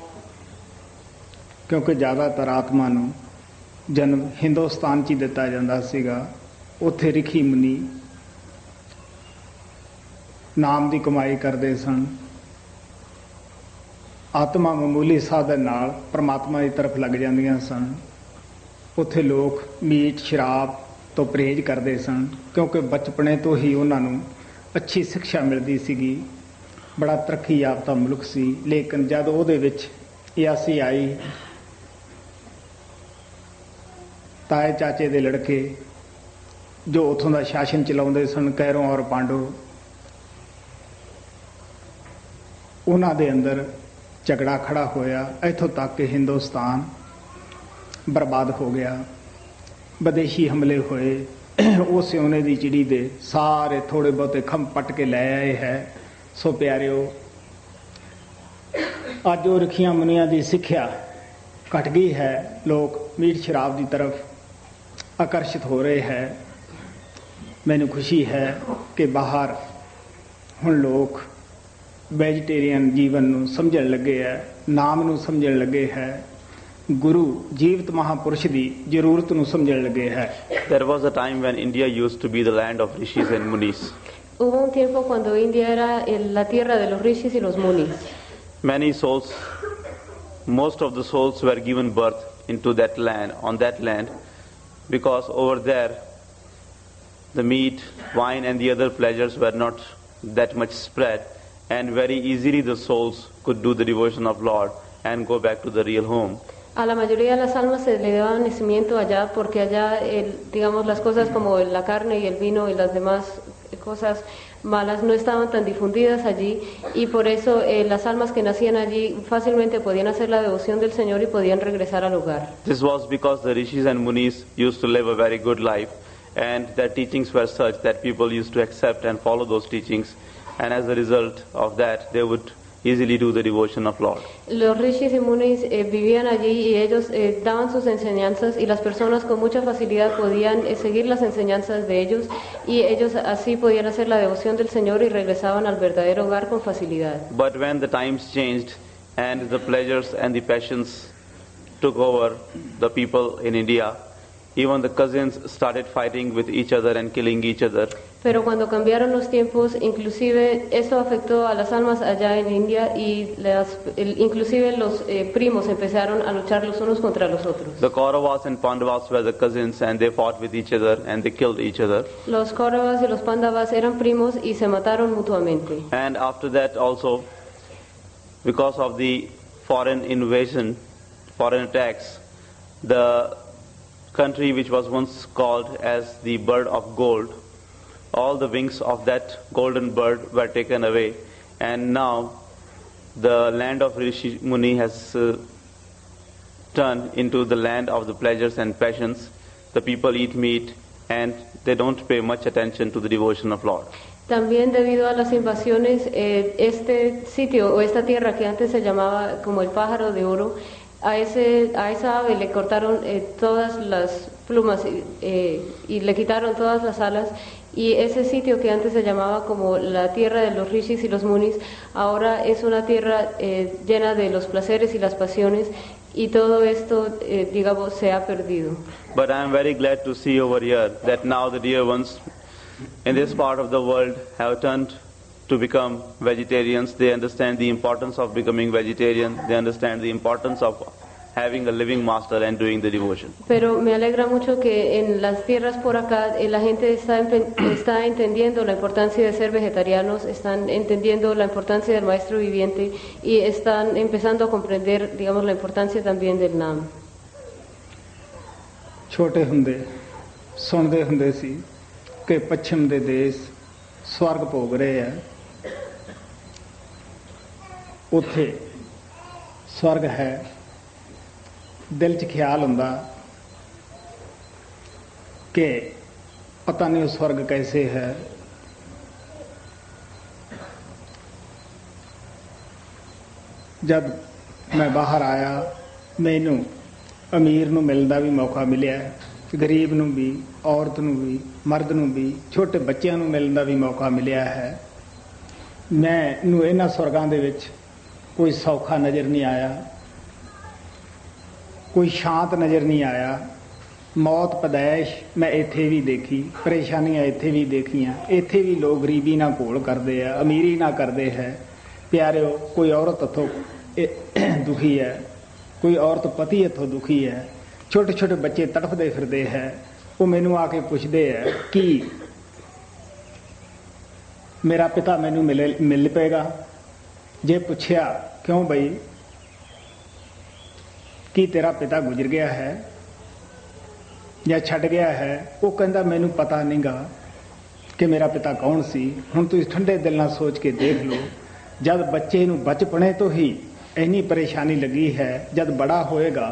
S1: ਕਿਉਂਕਿ ਜ਼ਿਆਦਾਤਰ ਆਤਮਾ ਨੂੰ ਜਨਮ ਹਿੰਦੁਸਤਾਨ 'ਚ ਹੀ ਦਿੱਤਾ ਜਾਂਦਾ ਸੀਗਾ। ਉੱਥੇ ਰਿਸ਼ੀ ਮੁਨੀ ਨਾਮ ਦੀ ਕਮਾਈ ਕਰਦੇ ਸਨ। ਆਤਮਾ ਮਾਮੂਲੀ ਸਾਧਨ ਨਾਲ ਪਰਮਾਤਮਾ ਦੀ ਤਰਫ ਲੱਗ ਜਾਂਦੀਆਂ ਸਨ। ਉੱਥੇ ਲੋਕ ਮੀਟ ਸ਼ਰਾਬ ਤੋਂ ਪਰਹੇਜ਼ ਕਰਦੇ ਸਨ, ਕਿਉਂਕਿ ਬਚਪਨੇ ਤੋਂ ਹੀ ਉਹਨਾਂ ਨੂੰ ਅੱਛੀ ਸਿੱਖਿਆ ਮਿਲਦੀ ਸੀਗੀ। ਬੜਾ ਤਰੱਕੀ ਯਾਫਤਾ ਮੁਲਕ ਸੀ, ਲੇਕਿਨ ਜਦ ਉਹਦੇ ਵਿੱਚ ਇਆਸੀ ਆਈ, ਤਾਏ ਚਾਚੇ ਦੇ ਲੜਕੇ ਜੋ ਉੱਥੋਂ ਦਾ ਸ਼ਾਸਨ ਚਲਾਉਂਦੇ ਸਨ, ਕੈਰੋਂ ਔਰ ਪਾਂਡੂ, ਉਹਨਾਂ ਦੇ ਅੰਦਰ ਝਗੜਾ ਖੜਾ ਹੋਇਆ, ਇੱਥੋਂ ਤੱਕ ਕਿ ਹਿੰਦੁਸਤਾਨ ਬਰਬਾਦ ਹੋ ਗਿਆ। ਵਿਦੇਸ਼ੀ ਹਮਲੇ ਹੋਏ, ਉਹ ਸਿਉਨੇ ਦੀ ਚਿੜੀ ਦੇ ਸਾਰੇ ਥੋੜੇ ਬਹੁਤੇ ਖੰਭ ਪੱਟ ਕੇ ਲੈ ਆਏ ਹੈ। ਸੋ ਪਿਆਰਿਓ, ਅੱਜ ਉਹ ਰਖੀਆਂ ਮੁਨੀਆਂ ਦੀ ਸਿੱਖਿਆ ਘਟ ਗਈ ਹੈ, ਲੋਕ ਮੀਟ ਸ਼ਰਾਬ ਦੀ ਤਰਫ ਆਕਰਸ਼ਿਤ ਹੋ ਰਹੇ ਹੈ। ਮੈਨੂੰ ਖੁਸ਼ੀ ਹੈ ਕਿ ਬਾਹਰ ਹੁਣ ਲੋਕ ਵੈਜੀਟੇਰੀਅਨ ਜੀਵਨ ਨੂੰ ਸਮਝਣ ਲੱਗੇ ਹੈ, ਨਾਮ ਨੂੰ ਸਮਝਣ ਲੱਗੇ ਹੈ, ਗੁਰੂ ਜੀਵਤ ਮਹਾਪੁਰਸ਼ ਦੀ ਜ਼ਰੂਰਤ ਨੂੰ ਸਮਝਣ ਲੱਗੇ ਹੈ।
S2: There was a time when India used to be the land of rishis and munis.
S3: Hubo un tiempo cuando India era la tierra de los rishis y los munis.
S2: Many souls, most of the souls were given birth into that land, on that land, because over there the meat, wine and the other pleasures were not that much spread, and very easily the souls could do the devotion of Lord and go back to the real home.
S3: A la mayoría de las almas se le daba nacimiento allá, porque allá, digamos, las cosas como la carne y el vino y las demás cosas malas no estaban tan difundidas allí, y por eso las almas que nacían allí fácilmente podían hacer la devoción del Señor y podían regresar al hogar.
S2: This was because the rishis and munis used to live a very good life, and their teachings were such that people used to accept and follow those teachings, and as a result of that they would easily do the devotion of Lord.
S3: Los rishis y munis vivían allí, y ellos daban sus enseñanzas, y las personas con mucha facilidad podían seguir las enseñanzas de ellos, y ellos así podían hacer la devoción del Señor y regresaban al verdadero hogar con facilidad.
S2: But when the times changed and the pleasures and the passions took over the people in India, even the cousins started fighting with each other and killing each other.
S3: Pero cuando cambiaron los tiempos, inclusive esto afectó a las almas allá en India, y inclusive los primos empezaron a luchar los unos contra los otros.
S2: The Kauravas and Pandavas were the cousins, and they fought with each other and they killed each other.
S3: Los Kauravas y los Pandavas eran primos y se mataron mutuamente.
S2: And after that also, because of the foreign invasion, foreign attacks, the country which was once called as the bird of gold, all the wings of that golden bird were taken away, and now the land of Rishi Muni has turned into the land of the pleasures and passions. The people eat meat and they don't pay much attention to the devotion of Lord.
S3: También debido a las invasiones, este sitio o esta tierra que antes se llamaba como el pájaro de oro, a esa ave le cortaron todas las plumas y le quitaron todas las alas, y ese sitio que antes se llamaba como la tierra de los rishis y los munis, ahora es una tierra llena de los placeres y las pasiones, y todo esto, digamos, se ha perdido.
S2: But I am very glad to see over here that now the dear ones in this part of the world have turned to become vegetarians. They understand the importance of becoming vegetarian. They understand the importance of having a living master and doing the devotion.
S3: Pero me alegra mucho que en las tierras por acá la gente está entendiendo la importancia de ser vegetarianos, están entendiendo la importancia del maestro viviente, y están empezando a comprender, digamos, la importancia también del Nam.
S1: ਛੋਟੇ ਹੁੰਦੇ ਸੁਣਦੇ ਹੁੰਦੇ ਸੀ ਕਿ ਪੱਛਮ ਦੇ ਦੇਸ਼ ਸਵਰਗ ਭੋਗ ਰਹੇ ਆ, ਉੱਥੇ ਸਵਰਗ ਹੈ, दिल च ख्याल हुंदा कि पता नहीं स्वर्ग कैसे है। जब मैं बाहर आया मैनू अमीर नूं मिलण दा भी मौका मिलिया, गरीब नूं भी, औरत नूं भी, मर्द नूं भी, छोटे बच्चों नूं मिलण दा भी मौका मिलिया है। मैनूं इन्हां स्वर्गां दे विच कोई सौखा नज़र नहीं आया, कोई शांत नज़र नहीं आया। मौत पैदाइश मैं इत्थे भी देखी, परेशानियां इत्थे भी देखियां। इत्थे भी लोग गरीबी ना घोल करते हैं, अमीरी ना करते हैं। प्यारिओ, कोई औरत हथों दुखी है, कोई औरत पति हथों दुखी है, छोटे छोटे बच्चे तड़फते फिरते हैं। वो मैनू आके पुछते हैं कि मेरा पिता मैनू मिल पेगा। जे पुछया क्यों बई, कि तेरा पिता गुजर गया है या छड़ गया है? वो कहता मैनू पता नहीं गा कि मेरा पिता कौन सी। हुण तुसीं ठंडे दिल नाल सोच के देख लो, जब बच्चे नूं बचपने तो ही इन्नी परेशानी लगी है, जब बड़ा होएगा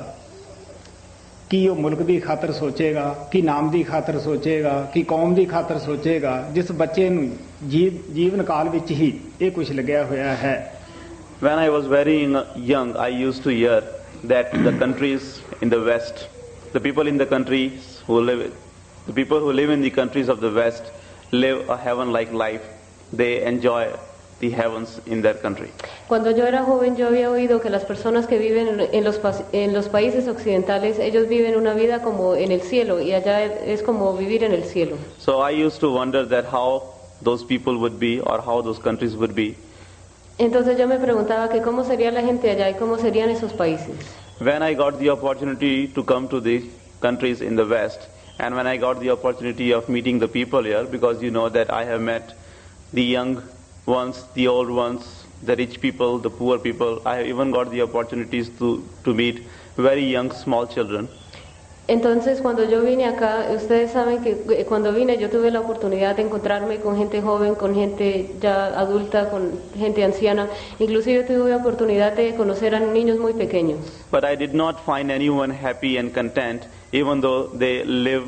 S1: कि वो मुल्क की खातर सोचेगा, कि नाम की खातर सोचेगा, कि कौम की खातर सोचेगा। जिस बच्चे नूं जीवन काल विच ही ये कुछ लग्या होया है।
S2: When I was very young, I used to hear that the countries in the West, the people in the countries who live, the people who live in the countries of the West live a heaven-like life. They enjoy the heavens in their country.
S3: Cuando yo era joven yo había oído que las personas que viven en los países occidentales, ellos viven una vida como en el cielo y allá es como vivir en el cielo.
S2: So I used to wonder that how those people would be or how those countries would be.
S3: Entonces yo me preguntaba que cómo sería la gente allá y cómo serían esos países.
S2: When I got the opportunity to come to the countries in the West, and when I got the opportunity of meeting the people here, because you know that I have met the young ones, the old ones, the rich people, the poor people. I have even got the opportunities to meet very young small children.
S3: Entonces cuando yo vine acá, ustedes saben que cuando vine yo tuve la oportunidad de encontrarme con gente joven, con gente ya adulta, con gente anciana. Inclusive tuve la oportunidad de conocer a niños muy pequeños.
S2: But I did not find anyone happy and content, even though they live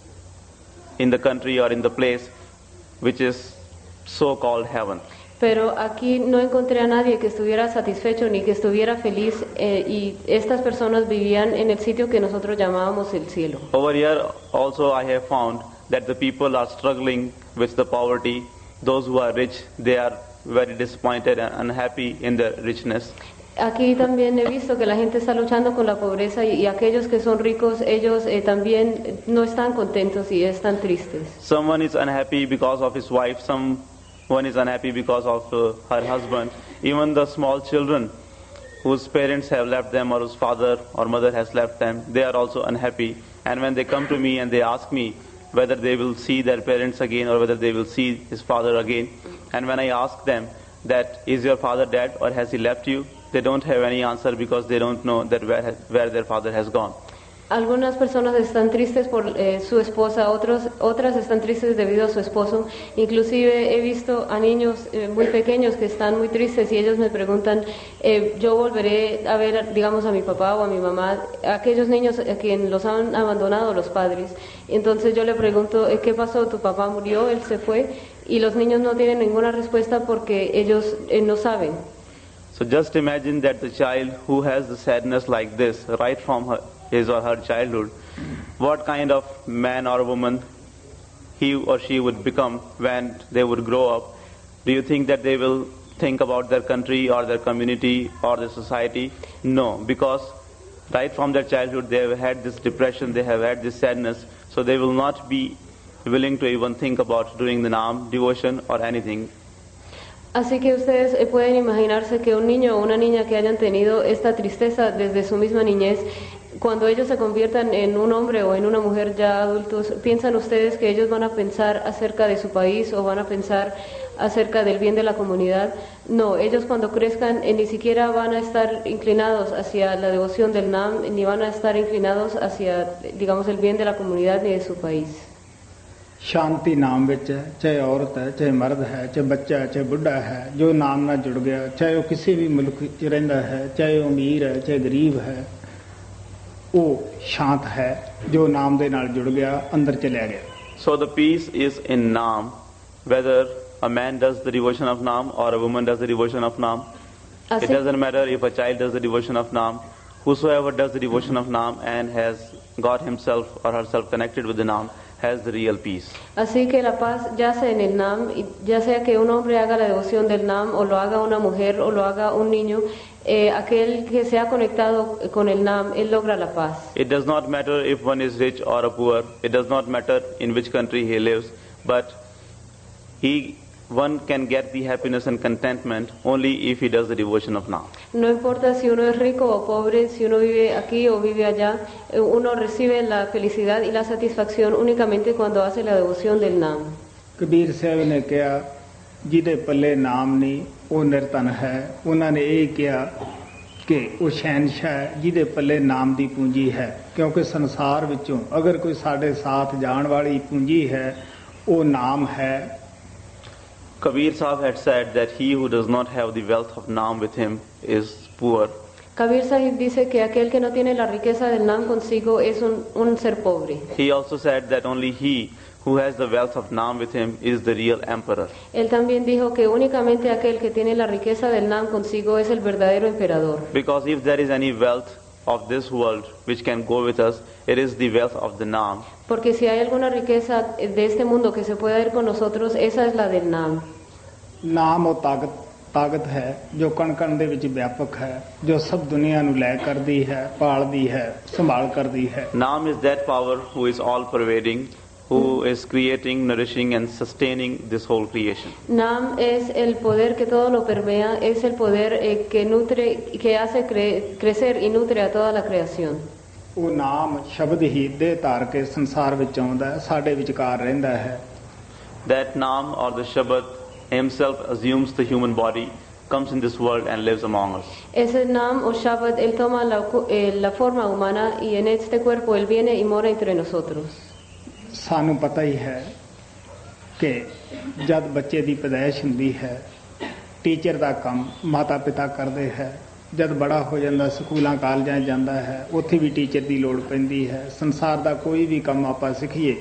S2: in the country or in the place which is so-called heaven.
S3: Pero aquí no encontré a nadie que estuviera satisfecho ni que estuviera feliz y estas personas vivían en el sitio que nosotros llamábamos el cielo.
S2: Over here also I have found that the people are struggling with the poverty. Those who are rich, they are very disappointed and unhappy in their richness.
S3: Aquí también he visto que la gente está luchando con la pobreza y aquellos que son ricos, ellos también no están contentos y están tristes.
S2: Someone is unhappy because of his wife, someone is unhappy because of her husband. Even the small children whose parents have left them or whose father or mother has left them, they are also unhappy. And when they come to me and they ask me whether they will see their parents again or whether they will see his father again, and when I ask them that is your father dead or has he left you, they don't have any answer because they don't know that where their father has gone.
S3: Algunas personas están tristes por su esposa, otras están tristes debido a su esposo. Inclusive he visto a niños muy pequeños que están muy tristes y ellos me preguntan, yo volveré a ver, digamos, a mi papá o a mi mamá, aquellos niños a quien los han abandonado los padres. Entonces yo le pregunto, ¿qué pasó? ¿Tu papá murió? ¿Él se fue? Y los niños no tienen ninguna respuesta porque ellos no saben.
S2: So just imagine that the child who has the sadness like this right from his or her childhood, what kind of man or woman he or she would become when they would grow up. Do you think that they will think about their country or their community or their society? No, because right from their childhood they have had this depression, they have had this sadness, so they will not be willing to even think about doing the Naam, devotion or anything.
S3: Así que ustedes pueden imaginarse que un niño o una niña que hayan tenido esta tristeza desde su misma niñez, cuando ellos se conviertan en un hombre o en una mujer ya adultos, ¿piensan ustedes que ellos van a pensar acerca de su país o van a pensar acerca del bien de la comunidad? No, ellos cuando crezcan ni siquiera van a estar inclinados hacia la devoción del Naam, ni van a estar inclinados hacia, digamos, el bien de la comunidad ni de su país.
S1: शांति नाम विच है, चाहे औरत है, चाहे मर्द है, चाहे बच्चा है, चाहे बुढ़ा है, जो नाम ना जुड़ गया, चाहे वो किसी भी मुल्क च रहिंदा है, चाहे वो अमीर है, चाहे गरीब है, ਉਹ ਸ਼ਾਂਤ ਹੈ ਜੋ ਨਾਮ ਦੇ ਨਾਲ ਜੁੜ ਗਿਆ ਅੰਦਰ ਚਲਿਆ ਗਿਆ।
S2: So the peace is in Naam, whether a man does the devotion of Naam or a woman does the devotion of Naam. It
S3: Así,
S2: doesn't matter if a child does the devotion of Naam. Whosoever does the devotion of Naam and has got himself or herself connected with the Naam has the real peace.
S3: así que la paz yace en el Nam, y ya sea que un hombre haga la devoción del Nam o lo haga una mujer o lo haga un niño, aquel que se ha conectado con el Nam, él logra la paz.
S2: It does not matter if one is rich or a poor. It does not matter in which country he lives, but one can get the happiness and contentment only if he does the devotion of Naam.
S3: No importa si uno es rico o pobre, si uno vive aquí o vive allá, uno recibe la felicidad y la satisfacción únicamente cuando hace la devoción del Nam.
S1: Kabir ਸਾਹਿਬ ਨੇ ਕਿਹਾ ਜਿਹਦੇ ਪੱਲੇ ਨਾਮ ਨਹੀਂ ਉਹ ਨਿਰਧਨ ਹੈ। ਉਹਨਾਂ ਨੇ ਇਹ ਕਿਹਾ ਕਿ ਉਹ ਸ਼ਹਿਨशाह ਹੈ ਜਿਹਦੇ ਪੱਲੇ ਨਾਮ ਦੀ ਪੂੰਜੀ ਹੈ, ਕਿਉਂਕਿ ਸੰਸਾਰ ਵਿੱਚੋਂ ਅਗਰ ਕੋਈ ਸਾਡੇ ਸਾਥ ਜਾਣ ਵਾਲੀ ਪੂੰਜੀ ਹੈ ਉਹ ਨਾਮ ਹੈ।
S2: Kabir Sahib had said that he who does not have the wealth of Naam with him is poor.
S3: Kabir Sahib dice que aquel que no tiene la riqueza del Nam consigo es un ser pobre.
S2: He also said that only he who has the wealth of Naam with him is the real emperor.
S3: Él también dijo que únicamente aquel que tiene la riqueza del Nam consigo es el verdadero emperador.
S2: Because if there is any wealth of this world which can go with us, it is the wealth of the Naam.
S3: Porque si hay alguna riqueza de este mundo que se pueda ir con nosotros, esa es la del Nam.
S1: ਨਾਮ ਉਹ ਤਾਕਤ ਹੈ ਜੋ ਕਣ ਕਣ ਦੇ ਵਿੱਚ ਵਿਆਪਕ ਹੈ, ਜੋ ਸਭ ਦੁਨੀਆ ਨੂੰ ਲੈ ਕਰਦੀ ਹੈ, ਪਾਲਦੀ ਹੈ, ਸੰਭਾਲ ਕਰਦੀ ਹੈ।
S2: Naam is that power who is all pervading, who is creating, nourishing and sustaining this whole creation.
S3: Nam es el poder que todo lo permea, es el poder que nutre, que hace crecer y nutre a toda la creación.
S1: ਉਹ ਨਾਮ ਸ਼ਬਦ ਹੀ ਦੇਹ ਧਾਰ ਕੇ ਸੰਸਾਰ ਵਿੱਚ ਆਉਂਦਾ ਹੈ, ਸਾਡੇ ਵਿਚਕਾਰ ਰਹਿੰਦਾ ਹੈ।
S2: That Naam or the Shabad himself assumes the human body, comes in this world and lives among us.
S3: Ese Nam o Shabad, él toma la forma humana y en este cuerpo él viene y mora entre nosotros.
S1: ਸਾਨੂੰ ਪਤਾ ਹੀ ਹੈ ਕਿ ਜਦ ਬੱਚੇ ਦੀ ਪੈਦਾਇਸ਼ ਹੁੰਦੀ ਹੈ ਟੀਚਰ ਦਾ ਕੰਮ ਮਾਤਾ ਪਿਤਾ ਕਰਦੇ ਹੈ। ਜਦ ਬੜਾ ਹੋ ਜਾਂਦਾ ਸਕੂਲਾਂ ਕਾਲਜਾਂ ਜਾਂਦਾ ਹੈ ਉੱਥੇ ਵੀ ਟੀਚਰ ਦੀ ਲੋੜ ਪੈਂਦੀ ਹੈ। ਸੰਸਾਰ ਦਾ ਕੋਈ ਵੀ ਕੰਮ ਆਪਾਂ ਸਿੱਖੀਏ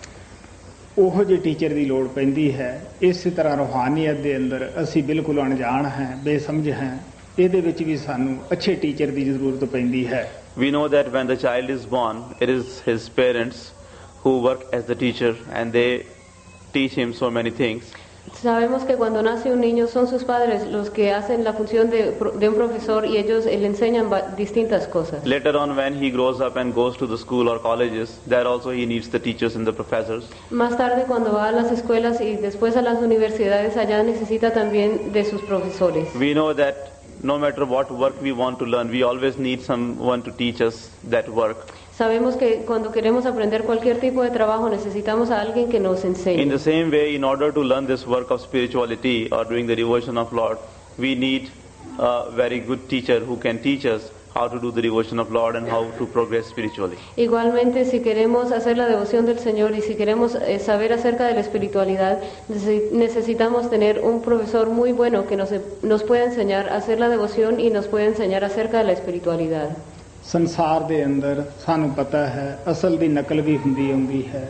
S1: ਉਹੋ ਜਿਹੇ ਟੀਚਰ ਦੀ ਲੋੜ ਪੈਂਦੀ ਹੈ। ਇਸੇ ਤਰ੍ਹਾਂ ਰੂਹਾਨੀਅਤ ਦੇ ਅੰਦਰ ਅਸੀਂ ਬਿਲਕੁਲ ਅਣਜਾਣ ਹਾਂ, ਬੇਸਮਝ ਹਾਂ, ਇਹਦੇ ਵਿੱਚ ਵੀ ਸਾਨੂੰ ਅੱਛੇ ਟੀਚਰ ਦੀ ਜ਼ਰੂਰਤ ਪੈਂਦੀ ਹੈ।
S2: We know that when the child is born, it is his parents who work as the teacher and they teach him so many things.
S3: Sabemos que cuando nace un niño son sus padres los que hacen la función de un profesor y ellos le enseñan distintas cosas.
S2: Later on when he grows up and goes to the school or colleges, there also he needs the teachers and the professors.
S3: Más tarde cuando va a las escuelas y después a las universidades, allá necesita también de sus profesores.
S2: We know that no matter what work we want to learn, we always need someone to teach us that work.
S3: Sabemos que cuando queremos aprender cualquier tipo de trabajo necesitamos a alguien que nos enseñe.
S2: In the same way, in order to learn this work of spirituality or doing the devotion of Lord, we need a very good teacher who can teach us how to do the devotion of Lord and how to progress spiritually.
S3: Igualmente, si queremos hacer la devoción del Señor y si queremos saber acerca de la espiritualidad, necesitamos tener un profesor muy bueno que nos pueda enseñar a hacer la devoción y nos pueda enseñar acerca de la espiritualidad.
S1: ਸੰਸਾਰ ਦੇ ਅੰਦਰ ਸਾਨੂੰ ਪਤਾ ਹੈ ਅਸਲ ਦੀ ਨਕਲ ਵੀ ਹੁੰਦੀ ਆਉਂਦੀ ਹੈ।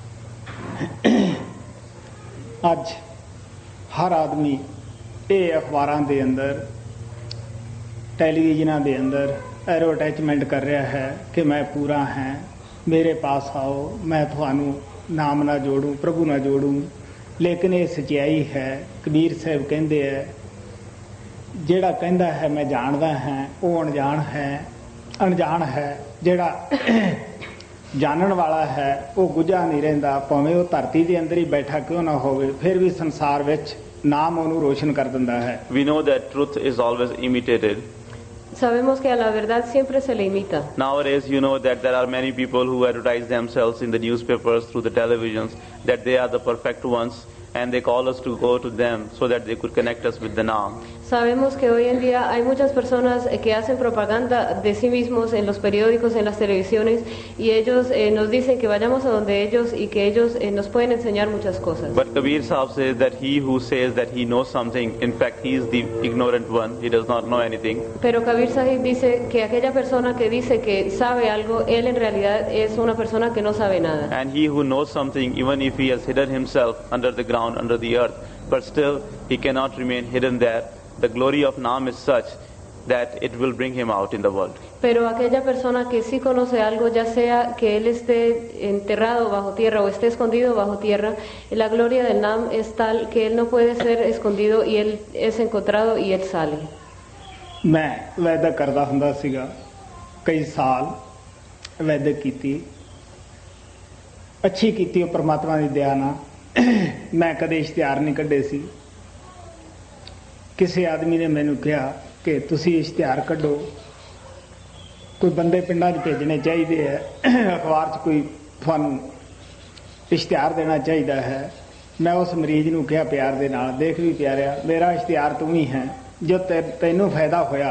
S1: ਅੱਜ ਹਰ ਆਦਮੀ ਇਹ ਅਖਬਾਰਾਂ ਦੇ ਅੰਦਰ ਟੈਲੀਵਿਜ਼ਨਾਂ ਦੇ ਅੰਦਰ ਐਡਵਰਟਾਈਜ਼ਮੈਂਟ ਕਰ ਰਿਹਾ ਹੈ ਕਿ ਮੈਂ ਪੂਰਾ ਹਾਂ, ਮੇਰੇ ਪਾਸ ਆਓ, ਮੈਂ ਤੁਹਾਨੂੰ ਨਾਮ ਨਾਲ ਜੋੜੂ, ਪ੍ਰਭੂ ਨਾਲ ਜੋੜੂ। ਲੇਕਿਨ ਇਹ ਸੱਚਾਈ ਹੈ। ਕਬੀਰ ਸਾਹਿਬ ਕਹਿੰਦੇ ਹੈ ਜਿਹੜਾ ਕਹਿੰਦਾ ਹੈ ਮੈਂ ਜਾਣਦਾ ਹਾਂ ਉਹ ਅਣਜਾਣ ਹੈ। ਜਿਹੜਾ ਜਾਣਨ ਵਾਲਾ ਹੈ ਉਹ ਗੁੱਝਾ ਨਹੀਂ ਰਹਿੰਦਾ, ਭਾਵੇਂ ਉਹ ਧਰਤੀ ਦੇ ਅੰਦਰ ਹੀ ਬੈਠਾ ਕਿਉਂ ਨਾ ਹੋਵੇ, ਫਿਰ ਵੀ ਸੰਸਾਰ ਵਿੱਚ ਨਾਮ ਉਹਨੂੰ ਰੋਸ਼ਨ ਕਰ ਦਿੰਦਾ ਹੈ।
S2: We know that truth is always imitated.
S3: Sabemos que a la verdad siempre se le imita.
S2: Nowadays, you know that there are many people who advertise themselves in the newspapers, through the televisions, that they are the perfect ones, and they call us to go to them so that they could connect us with the Naam.
S3: Sabemos que hoy en día hay muchas personas que hacen propaganda de sí mismos en los periódicos, en las televisiones, y ellos nos dicen que vayamos a donde ellos y que ellos nos pueden enseñar muchas cosas.
S2: But Kabir Sahib says that he who says that he knows something, in fact he is the ignorant one, he does not know anything.
S3: Pero Kabir Sahib dice que aquella persona que dice que sabe algo, él en realidad es una persona que no sabe nada.
S2: And he who knows something, even if he has hidden himself under the ground, under the earth, but still he cannot remain hidden there. The glory of Naam is such that it will bring him out in the world.
S3: Pero aquella persona que sí conoce algo, ya sea que él esté enterrado bajo tierra o esté escondido bajo tierra, la gloria del Naam es tal que él no puede ser escondido y él es encontrado y él sale.
S1: ਮੈਂ ਵੈਦਕ ਕਰਦਾ ਹੁੰਦਾ ਸੀਗਾ ਕਈ ਸਾਲ ਵੈਦਕ ਕੀਤੀ ਅੱਛੀ ਕੀਤੀ ਉਹ ਪ੍ਰਮਾਤਮਾ ਦੀ ਦਇਆ ਨਾਲ ਮੈਂ ਕਦੇ ਇਸ਼ਤਿਹਾਰ ਨਹੀਂ ਕੱਢੇ ਸੀ ਕਿਸੇ ਆਦਮੀ ਨੇ ਮੈਨੂੰ ਕਿਹਾ ਕਿ ਤੁਸੀਂ ਇਸ਼ਤਿਹਾਰ ਕੱਢੋ ਕੋਈ ਬੰਦੇ ਪਿੰਡਾਂ 'ਚ ਭੇਜਣੇ ਚਾਹੀਦੇ ਹੈ ਅਖਬਾਰ 'ਚ ਕੋਈ ਤੁਹਾਨੂੰ ਇਸ਼ਤਿਹਾਰ ਦੇਣਾ ਚਾਹੀਦਾ ਹੈ ਮੈਂ ਉਸ ਮਰੀਜ਼ ਨੂੰ ਕਿਹਾ ਪਿਆਰ ਦੇ ਨਾਲ ਦੇਖ ਵੀ ਪਿਆਰਿਆ ਮੇਰਾ ਇਸ਼ਤਿਹਾਰ ਤੂੰ ਹੀ ਹੈ ਜੋ ਤੈਨੂੰ ਫਾਇਦਾ ਹੋਇਆ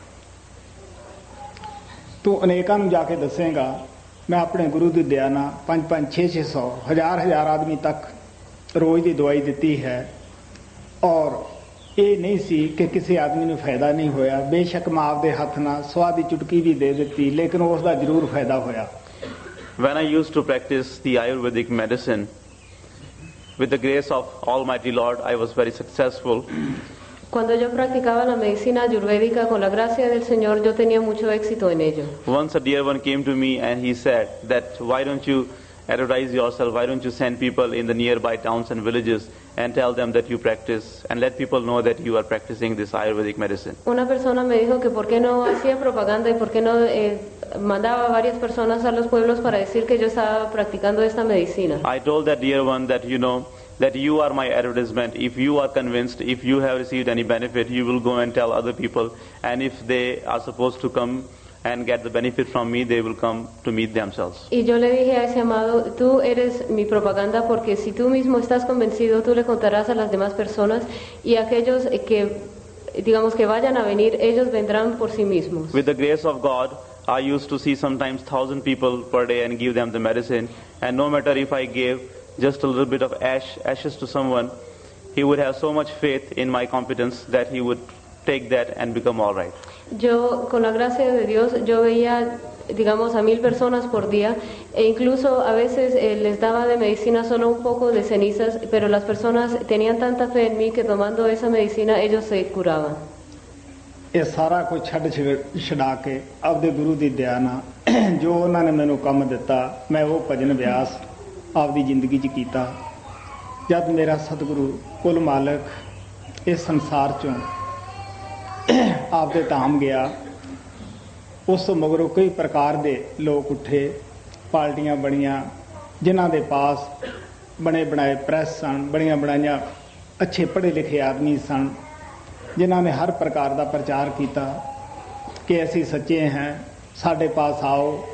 S1: ਤੂੰ ਅਨੇਕਾਂ ਨੂੰ ਜਾ ਕੇ ਦੱਸੇਗਾ ਮੈਂ ਆਪਣੇ ਗੁਰੂ ਦੀ ਦਇਆ ਨਾਲ 5-5, 600, 1000 ਆਦਮੀ ਤੱਕ ਰੋਜ਼ ਦੀ ਦਵਾਈ ਦਿੱਤੀ ਹੈ ਔਰ ਇਹ ਨਹੀਂ ਸੀ ਕਿ ਕਿਸੇ ਆਦਮੀ ਨੂੰ ਫਾਇਦਾ ਨਹੀਂ ਹੋਇਆ ਬੇਸ਼ੱਕ ਮੈਂ ਆਪਦੇ ਹੱਥ ਨਾਲ ਸਵਾਦ ਦੀ ਚੁਟਕੀ ਵੀ ਦੇ ਦਿੱਤੀ ਲੇਕਿਨ ਉਸ ਦਾ ਜ਼ਰੂਰ ਫਾਇਦਾ ਹੋਇਆ
S2: When I used to practice the Ayurvedic medicine, with the grace of Almighty Lord, I was very successful.
S3: Cuando yo practicaba la medicina ayurvédica con la gracia del Señor, yo tenía mucho éxito en ello.
S2: Once a dear one came to me and he said that why don't you advertise yourself, why don't you send people in the nearby towns and villages and tell them that you practice and let people know that you are practicing this Ayurvedic medicine.
S3: Una persona me dijo que por qué no hacía propaganda y por qué no mandaba a varias personas a los pueblos para decir que yo estaba practicando esta medicina.
S2: I told that dear one that that you are my advertisement. If you are convinced, if you have received any benefit, you will go and tell other people, and if they are supposed to come and get the benefit from me, they will come to meet themselves.
S3: Y yo le dije a ese amado, tú eres mi propaganda porque si tú mismo estás convencido, tú le contarás a las demás personas y aquellos que digamos que vayan a venir, ellos vendrán por sí mismos.
S2: With the grace of God, I used to see sometimes 1,000 people per day and give them the medicine, and no matter if I gave just a little bit of ashes to someone, he would have so much faith in my competence that he would take that and become all right.
S3: Yo, con la gracia de Dios, yo veía, digamos, a 1,000 personas por día, e incluso a veces les daba de medicina solo un poco de cenizas, pero las personas tenían tanta fe en mí que tomando esa medicina ellos se curaban.
S1: ਇਹ ਸਾਰਾ ਕੁਝ ਛਡਾ ਕੇ ਆਪਦੇ ਗੁਰੂ ਦੀ ਦਇਆ ਨਾਲ ਜੋ ਉਹਨਾਂ ਨੇ ਮੈਨੂੰ ਕੰਮ ਦਿੱਤਾ ਮੈਂ ਉਹ ਭਜਨ ਅਭਿਆਸ ਆਪਦੀ ਜ਼ਿੰਦਗੀ 'ਚ ਕੀਤਾ ਜਦ ਮੇਰਾ ਸਤਿਗੁਰੂ ਕੁਲ ਮਾਲਕ ਇਸ ਸੰਸਾਰ 'ਚੋਂ ਆਪਦੇ ਧਾਮ ਗਿਆ ਉਸ ਤੋਂ ਮਗਰੋਂ ਕਈ ਪ੍ਰਕਾਰ ਦੇ ਲੋਕ ਉੱਠੇ ਪਾਰਟੀਆਂ ਬਣੀਆਂ ਜਿਨ੍ਹਾਂ ਦੇ ਪਾਸ ਬਣੇ ਬਣਾਏ ਪ੍ਰੈਸ ਸਨ ਬਣੀਆਂ ਬਣਾਈਆਂ ਅੱਛੇ ਪੜ੍ਹੇ ਲਿਖੇ ਆਦਮੀ ਸਨ ਜਿਨ੍ਹਾਂ ਨੇ ਹਰ ਪ੍ਰਕਾਰ ਦਾ ਪ੍ਰਚਾਰ ਕੀਤਾ ਕਿ ਅਸੀਂ ਸੱਚੇ ਹਾਂ ਸਾਡੇ ਪਾਸ ਆਓ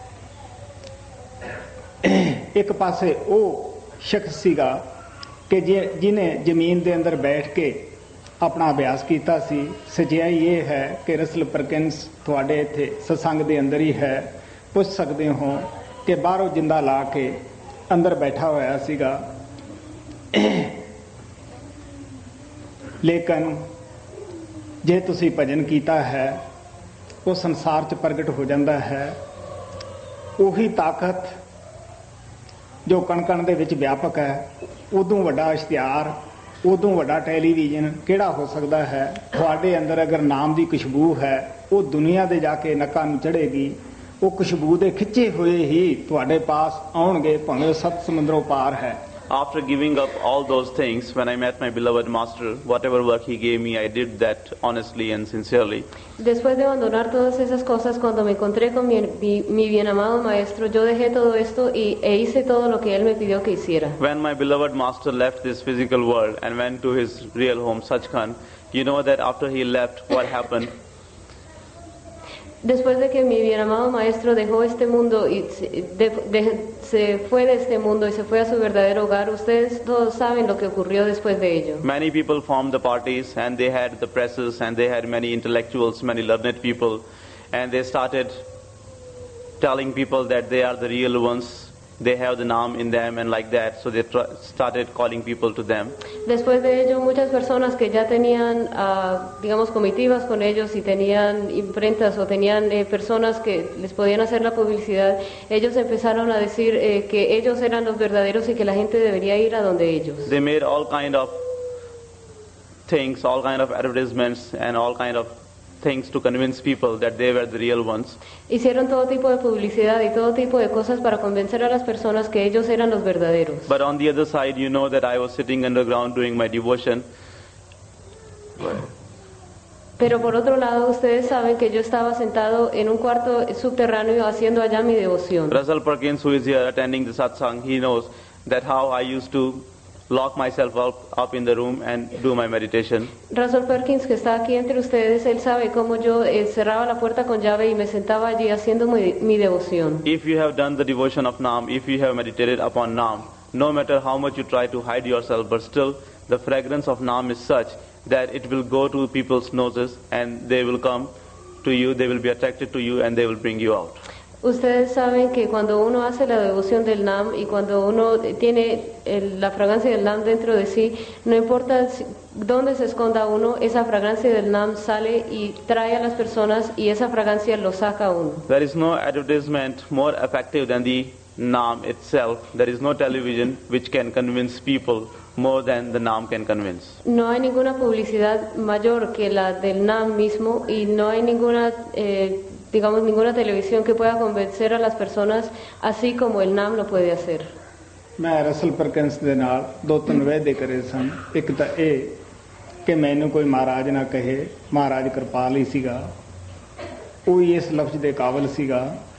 S1: ਇੱਕ ਪਾਸੇ ਉਹ ਸ਼ਖਸ ਸੀਗਾ ਕਿ ਜਿਹਨੇ ਜ਼ਮੀਨ ਦੇ ਅੰਦਰ ਬੈਠ ਕੇ ਆਪਣਾ ਅਭਿਆਸ ਕੀਤਾ ਸੀ ਸੱਚਾਈ ਇਹ ਹੈ ਕਿ ਰਸਲ ਪਰਕਿੰਸ ਤੁਹਾਡੇ ਇੱਥੇ ਸਤਸੰਗ ਦੇ ਅੰਦਰ ਹੀ ਹੈ ਪੁੱਛ ਸਕਦੇ ਹੋ ਕਿ ਬਾਹਰੋਂ ਜਿੰਦਾ ਲਾ ਕੇ ਅੰਦਰ ਬੈਠਾ ਹੋਇਆ ਸੀਗਾ ਲੇਕਿਨ ਜੇ ਤੁਸੀਂ ਭਜਨ ਕੀਤਾ ਹੈ ਉਹ ਸੰਸਾਰ 'ਚ ਪ੍ਰਗਟ ਹੋ ਜਾਂਦਾ ਹੈ ਉਹੀ ਤਾਕਤ ਜੋ ਕਣ-ਕਣ ਦੇ ਵਿੱਚ ਵਿਆਪਕ ਹੈ ਉਦੋਂ ਵੱਡਾ ਇਸ਼ਤਿਹਾਰ ਉਦੋਂ ਵੱਡਾ ਟੈਲੀਵਿਜ਼ਨ ਕਿਹੜਾ ਹੋ ਸਕਦਾ ਹੈ ਤੁਹਾਡੇ ਅੰਦਰ ਅਗਰ ਨਾਮ ਦੀ ਖੁਸ਼ਬੂ ਹੈ ਉਹ ਦੁਨੀਆ ਦੇ ਜਾ ਕੇ ਨੱਕਾਂ ਨੂੰ ਚੜ੍ਹੇਗੀ ਉਹ ਖੁਸ਼ਬੂ ਦੇ ਖਿੱਚੇ ਹੋਏ ਹੀ ਤੁਹਾਡੇ ਪਾਸ ਆਉਣਗੇ ਭਾਵੇਂ ਸੱਤ ਸਮੁੰਦਰੋਂ ਪਾਰ ਹੈ
S2: After giving up all those things, when I met my beloved master, whatever work he gave me, I did that honestly and sincerely.
S3: Después de abandonar todas esas cosas, cuando me encontré con mi bien amado maestro, yo dejé todo esto e hice todo lo que él me pidió que hiciera.
S2: When my beloved master left this physical world and went to his real home, Sachkhand, you know that after he left, what happened?
S3: Después de que mi bien amado maestro dejó este mundo y se fue de este mundo y se fue a su verdadero hogar, ustedes todos saben lo que ocurrió después de ello.
S2: Many people formed the parties and they had the presses and they had many intellectuals, many learned people, and they started telling people that they are the real ones. They have the Naam in them and like that, so they started calling people to them.
S3: Después de ello, muchas personas que ya tenían, digamos, comitivas con ellos y tenían imprentas o tenían personas que les podían hacer la publicidad, ellos empezaron a decir que ellos eran los verdaderos y que la gente debería ir a donde ellos.
S2: They made all kind of things, all kind of advertisements and all kind of things to convince people that they were the real ones.
S3: Hicieron todo tipo de publicidad y todo tipo de cosas para convencer a las personas que ellos eran los verdaderos.
S2: But on the other side, you know that I was sitting underground doing my devotion.
S3: Pero por otro lado, ustedes saben que yo estaba sentado en un cuarto subterráneo haciendo allá mi devoción.
S2: Russell Perkins, who is here attending the satsang, he knows that how I used to lock myself up in the room and do my meditation.
S3: Russell Perkins, que está aquí entre ustedes, él sabe cómo yo cerraba la puerta con llave y me sentaba allí haciendo mi devoción.
S2: If you have done the devotion of Naam, if you have meditated upon Naam, no matter how much you try to hide yourself, but still the fragrance of Naam is such that it will go to people's noses and they will come to you, they will be attracted to you and they will bring you out.
S3: Ustedes saben que cuando uno hace la devoción del Naam y cuando uno tiene la fragancia del Naam dentro de sí, no importa dónde se esconda uno, esa fragancia del Naam sale y trae a las personas y esa fragancia lo saca a uno.
S2: There is no advertisement more effective than the Naam itself. There is no television which can convince people more than the Naam can convince.
S3: No hay ninguna publicidad mayor que la del Naam mismo y no hay ninguna ninguna televisión que pueda convencer a las personas así como el Naam lo puede hacer.
S1: मैं Russell Perkins ਦੇ ਨਾਲ ਦੋ ਤਿੰਨ ਵਾਅਦੇ ਕਰੇ ਸਨ। ਇੱਕ ਤਾਂ ਇਹ ਕਿ ਮੈਨੂੰ ਕੋਈ ਮਹਾਰਾਜ ਨਾ ਕਹੇ, ਮਹਾਰਾਜ ਕਿਰਪਾਲ ਹੀ ਸੀਗਾ, ਉਹ ਹੀ ਇਸ ਲਫ਼ਜ਼ ਦੇ ਕਾਬਿਲ ਸੀਗਾ।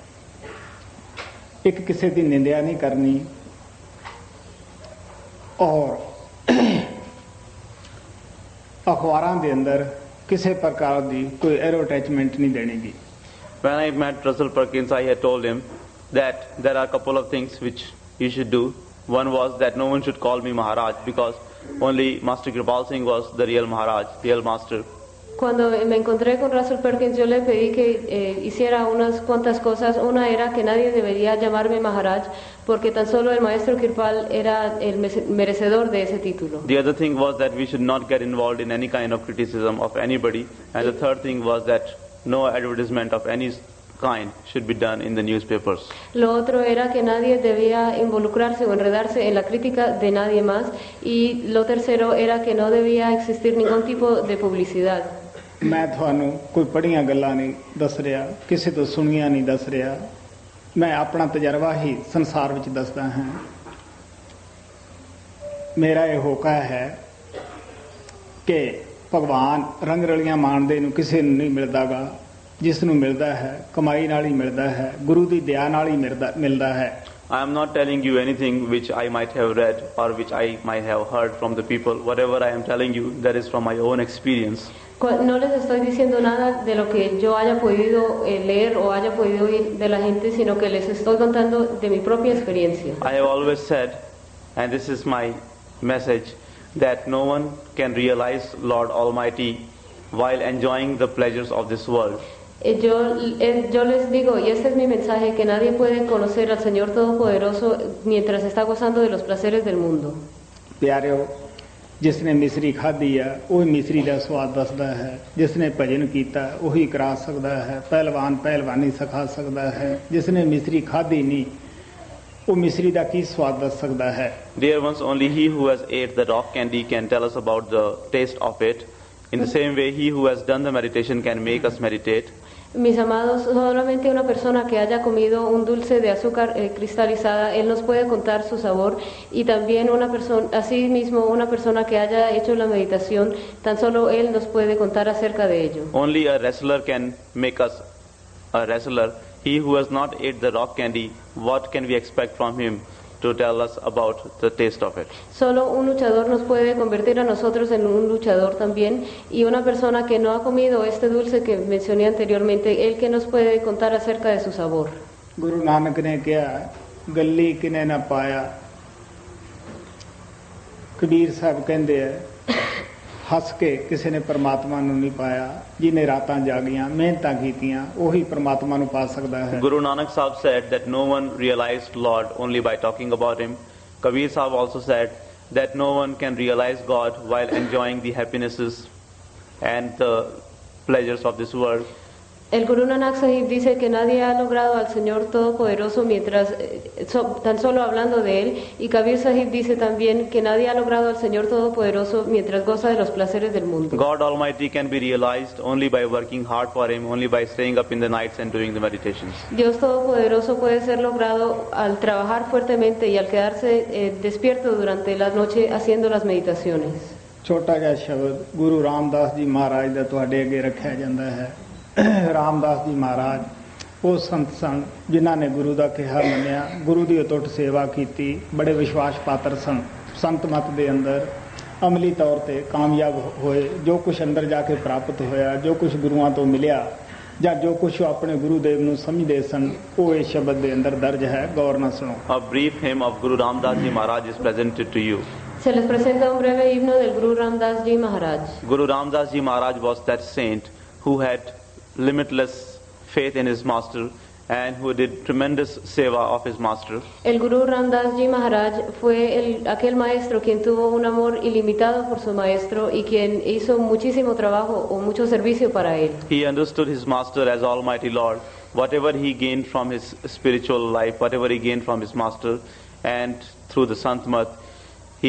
S1: ਇੱਕ ਕਿਸੇ ਦੀ ਨਿੰਦਿਆ ਨਹੀਂ ਕਰਨੀ ਔਰ ਅਖਬਾਰਾਂ ਦੇ ਅੰਦਰ ਕਿਸੇ ਪ੍ਰਕਾਰ ਦੀ ਕੋਈ ਐਡਵਰਟਾਈਜ਼ਮੈਂਟ ਨਹੀਂ ਦੇਣੀਗੀ।
S2: When I met Russell Perkins, I had told him that there are a couple of things which you should do. One was that no one should call me Maharaj because only Master Kripal Singh was the real Maharaj, real master.
S3: Cuando me encontré con Russell Perkins, yo le pedí que hiciera unas cuantas cosas. Una era que nadie debería llamarme Maharaj porque tan solo el maestro Kirpal era el merecedor de ese título.
S2: The other thing was that we should not get involved in any kind of criticism of anybody. And the third thing was that no advertisement of any kind should be done in the newspapers.
S3: Lo otro era que nadie debía involucrarse o enredarse en la crítica de nadie más. Y lo tercero era que no debía existir ningún tipo de publicidad.
S1: मैं ਤੁਹਾਨੂੰ ਕੋਈ ਪੜੀਆਂ ਗੱਲਾਂ ਨਹੀਂ ਦੱਸ ਰਿਹਾ, ਕਿਸੇ ਤੋਂ ਸੁਣੀਆਂ ਨਹੀਂ ਦੱਸ ਰਿਹਾ, ਮੈਂ ਆਪਣਾ ਤਜਰਬਾ ਹੀ ਸੰਸਾਰ ਵਿੱਚ ਦੱਸਦਾ ਹਾਂ। ਮੇਰਾ ਇਹ ਹੋਕਾ ਹੈ ਕਿ ਭਗਵਾਨ ਰੰਗ ਰਲੀਆਂ ਮਾਣਦੇ ਨੂੰ ਕਿਸੇ ਨੂੰ ਨਹੀਂ ਮਿਲਦਾਗਾ, ਜਿਸ ਨੂੰ ਮਿਲਦਾ ਹੈ ਕਮਾਈ ਨਾਲ ਹੀ ਮਿਲਦਾ ਹੈ, ਗੁਰੂ ਦੀ ਦਇਆ ਨਾਲ ਹੀ ਮਿਲਦਾ ਹੈ।
S2: I am not telling you anything which I might have read or which I might have heard from the people. Whatever I am telling you, that is from my own experience.
S3: No les estoy diciendo nada de lo que yo haya podido leer o haya podido oír de la gente, sino que les estoy contando de mi propia experiencia.
S2: I have always said, and this is my message, that no one can realize Lord Almighty while enjoying the pleasures of this world.
S3: Yo les digo, y este es mi mensaje, que nadie puede conocer al Señor Todopoderoso mientras está gozando de los placeres del mundo.
S1: प्यारियो, जिसने मिश्री खाधी है वही मिश्री का स्वाद दसदा है, जिसने भजन किया वही करा सकता है, पहलवान पहलवानी सिखा सकता है, जिसने मिश्री खाधी नहीं वो मिश्री का की स्वाद दस सकता है।
S2: Dear ones, only he who has ate the rock candy can tell us about the taste of it. In the same way, he who has done the meditation can make us meditate.
S3: Mis amados, solamente una persona que haya comido un dulce de azúcar cristalizada, él nos puede contar su sabor, y también una persona, así mismo una persona que haya hecho la meditación, tan solo él nos puede contar acerca de ello.
S2: Only a wrestler can make us a wrestler. He who has not ate the rock candy, what can we expect from him to tell us about the taste of it.
S3: Solo un luchador nos puede convertir a nosotros en un luchador también, y una persona que no ha comido este dulce que mencioné anteriormente, él que nos puede contar acerca de su sabor.
S1: Guru ਨਾਨਕ ਨੇ ਕਿਹਾ ਗੱਲੀ ਕਿਨੇ ਨਾ ਪਾਇਆ। ਕਬੀਰ ਸਾਹਿਬ ਕਹਿੰਦੇ ਆ ਹੱਸ ਕੇ ਕਿਸੇ ਨੇ ਪਰਮਾਤਮਾ ਨੂੰ ਨਹੀਂ ਪਾਇਆ, ਜਿਹਨੇ ਰਾਤਾਂ ਜਾਗੀਆਂ ਮਿਹਨਤਾਂ ਕੀਤੀਆਂ ਉਹੀ ਪਰਮਾਤਮਾ ਨੂੰ ਪਾ ਸਕਦਾ ਹੈ।
S2: Guru Nanak Sahib said that no one realized Lord only by talking about him. Kabir Sahib also said that no one can realize God while enjoying the happinesses and the pleasures of this world.
S3: El Guru Nanak Sahib dice que nadie ha logrado al Señor Todopoderoso mientras, tan solo hablando de Él, y Kabir Sahib dice también que nadie ha logrado al Señor Todopoderoso mientras goza de los placeres del mundo.
S2: God Almighty can be realized only by working hard for Him, only by staying up in the nights and doing the meditations.
S3: Dios Todopoderoso puede ser logrado al trabajar fuertemente y al quedarse despierto durante la noche haciendo las meditaciones.
S1: ਛੋਟਾ ਜਿਹਾ ਸ਼ਬਦ ਗੁਰੂ ਰਾਮਦਾਸ ਜੀ ਮਹਾਰਾਜ ਦਾ ਤੁਹਾਡੇ ਅੱਗੇ ਰੱਖਿਆ ਜਾਂਦਾ ਹੈ। ਰਾਮਦਾਸ ਜੀ ਮਹਾਰਾਜ ਉਹ ਸੰਤ ਸਨ ਜਿਨ੍ਹਾਂ ਨੇ ਗੁਰੂ ਦਾ ਕਿਹਾ ਮੰਨਿਆ, ਗੁਰੂ ਦੀ ਅਟੁੱਟ ਸੇਵਾ ਕੀਤੀ, ਬੜੇ ਵਿਸ਼ਵਾਸ ਪਾਤਰ ਸਨ। ਸੰਤ ਮਤ ਦੇ ਅੰਦਰ ਅਮਲੀ ਤੌਰ ਤੇ ਕਾਮਯਾਬ ਹੋਏ। ਜੋ ਕੁਝ ਅੰਦਰ ਜਾ ਕੇ ਪ੍ਰਾਪਤ ਹੋਇਆ, ਜੋ ਕੁਝ ਗੁਰੂਆਂ ਤੋਂ ਮਿਲਿਆ ਜਾਂ ਜੋ ਕੁਝ ਆਪਣੇ ਗੁਰੂ ਦੇਵ ਨੂੰ ਸਮਝਦੇ ਸਨ, ਉਹ ਇਸ ਸ਼ਬਦ ਦੇ ਅੰਦਰ ਦਰਜ ਹੈ। ਗੌਰ ਨਾਲ ਸੁਣੋ।
S2: A brief hymn of Guru Ramdas Ji Maharaj is presented to you.
S3: Se les presenta un breve himno del Guru Ramdas Ji Maharaj.
S2: Guru Ramdas Ji Maharaj was that saint who had limitless faith in his master and who did tremendous seva of his master.
S3: El Guru Ramdas Ji Maharaj fue aquel maestro quien tuvo un amor ilimitado por su maestro y quien hizo muchísimo trabajo o mucho servicio para él.
S2: He understood his master as Almighty Lord. Whatever he gained from his spiritual life, whatever he gained from his master, and through the Sant Mat, he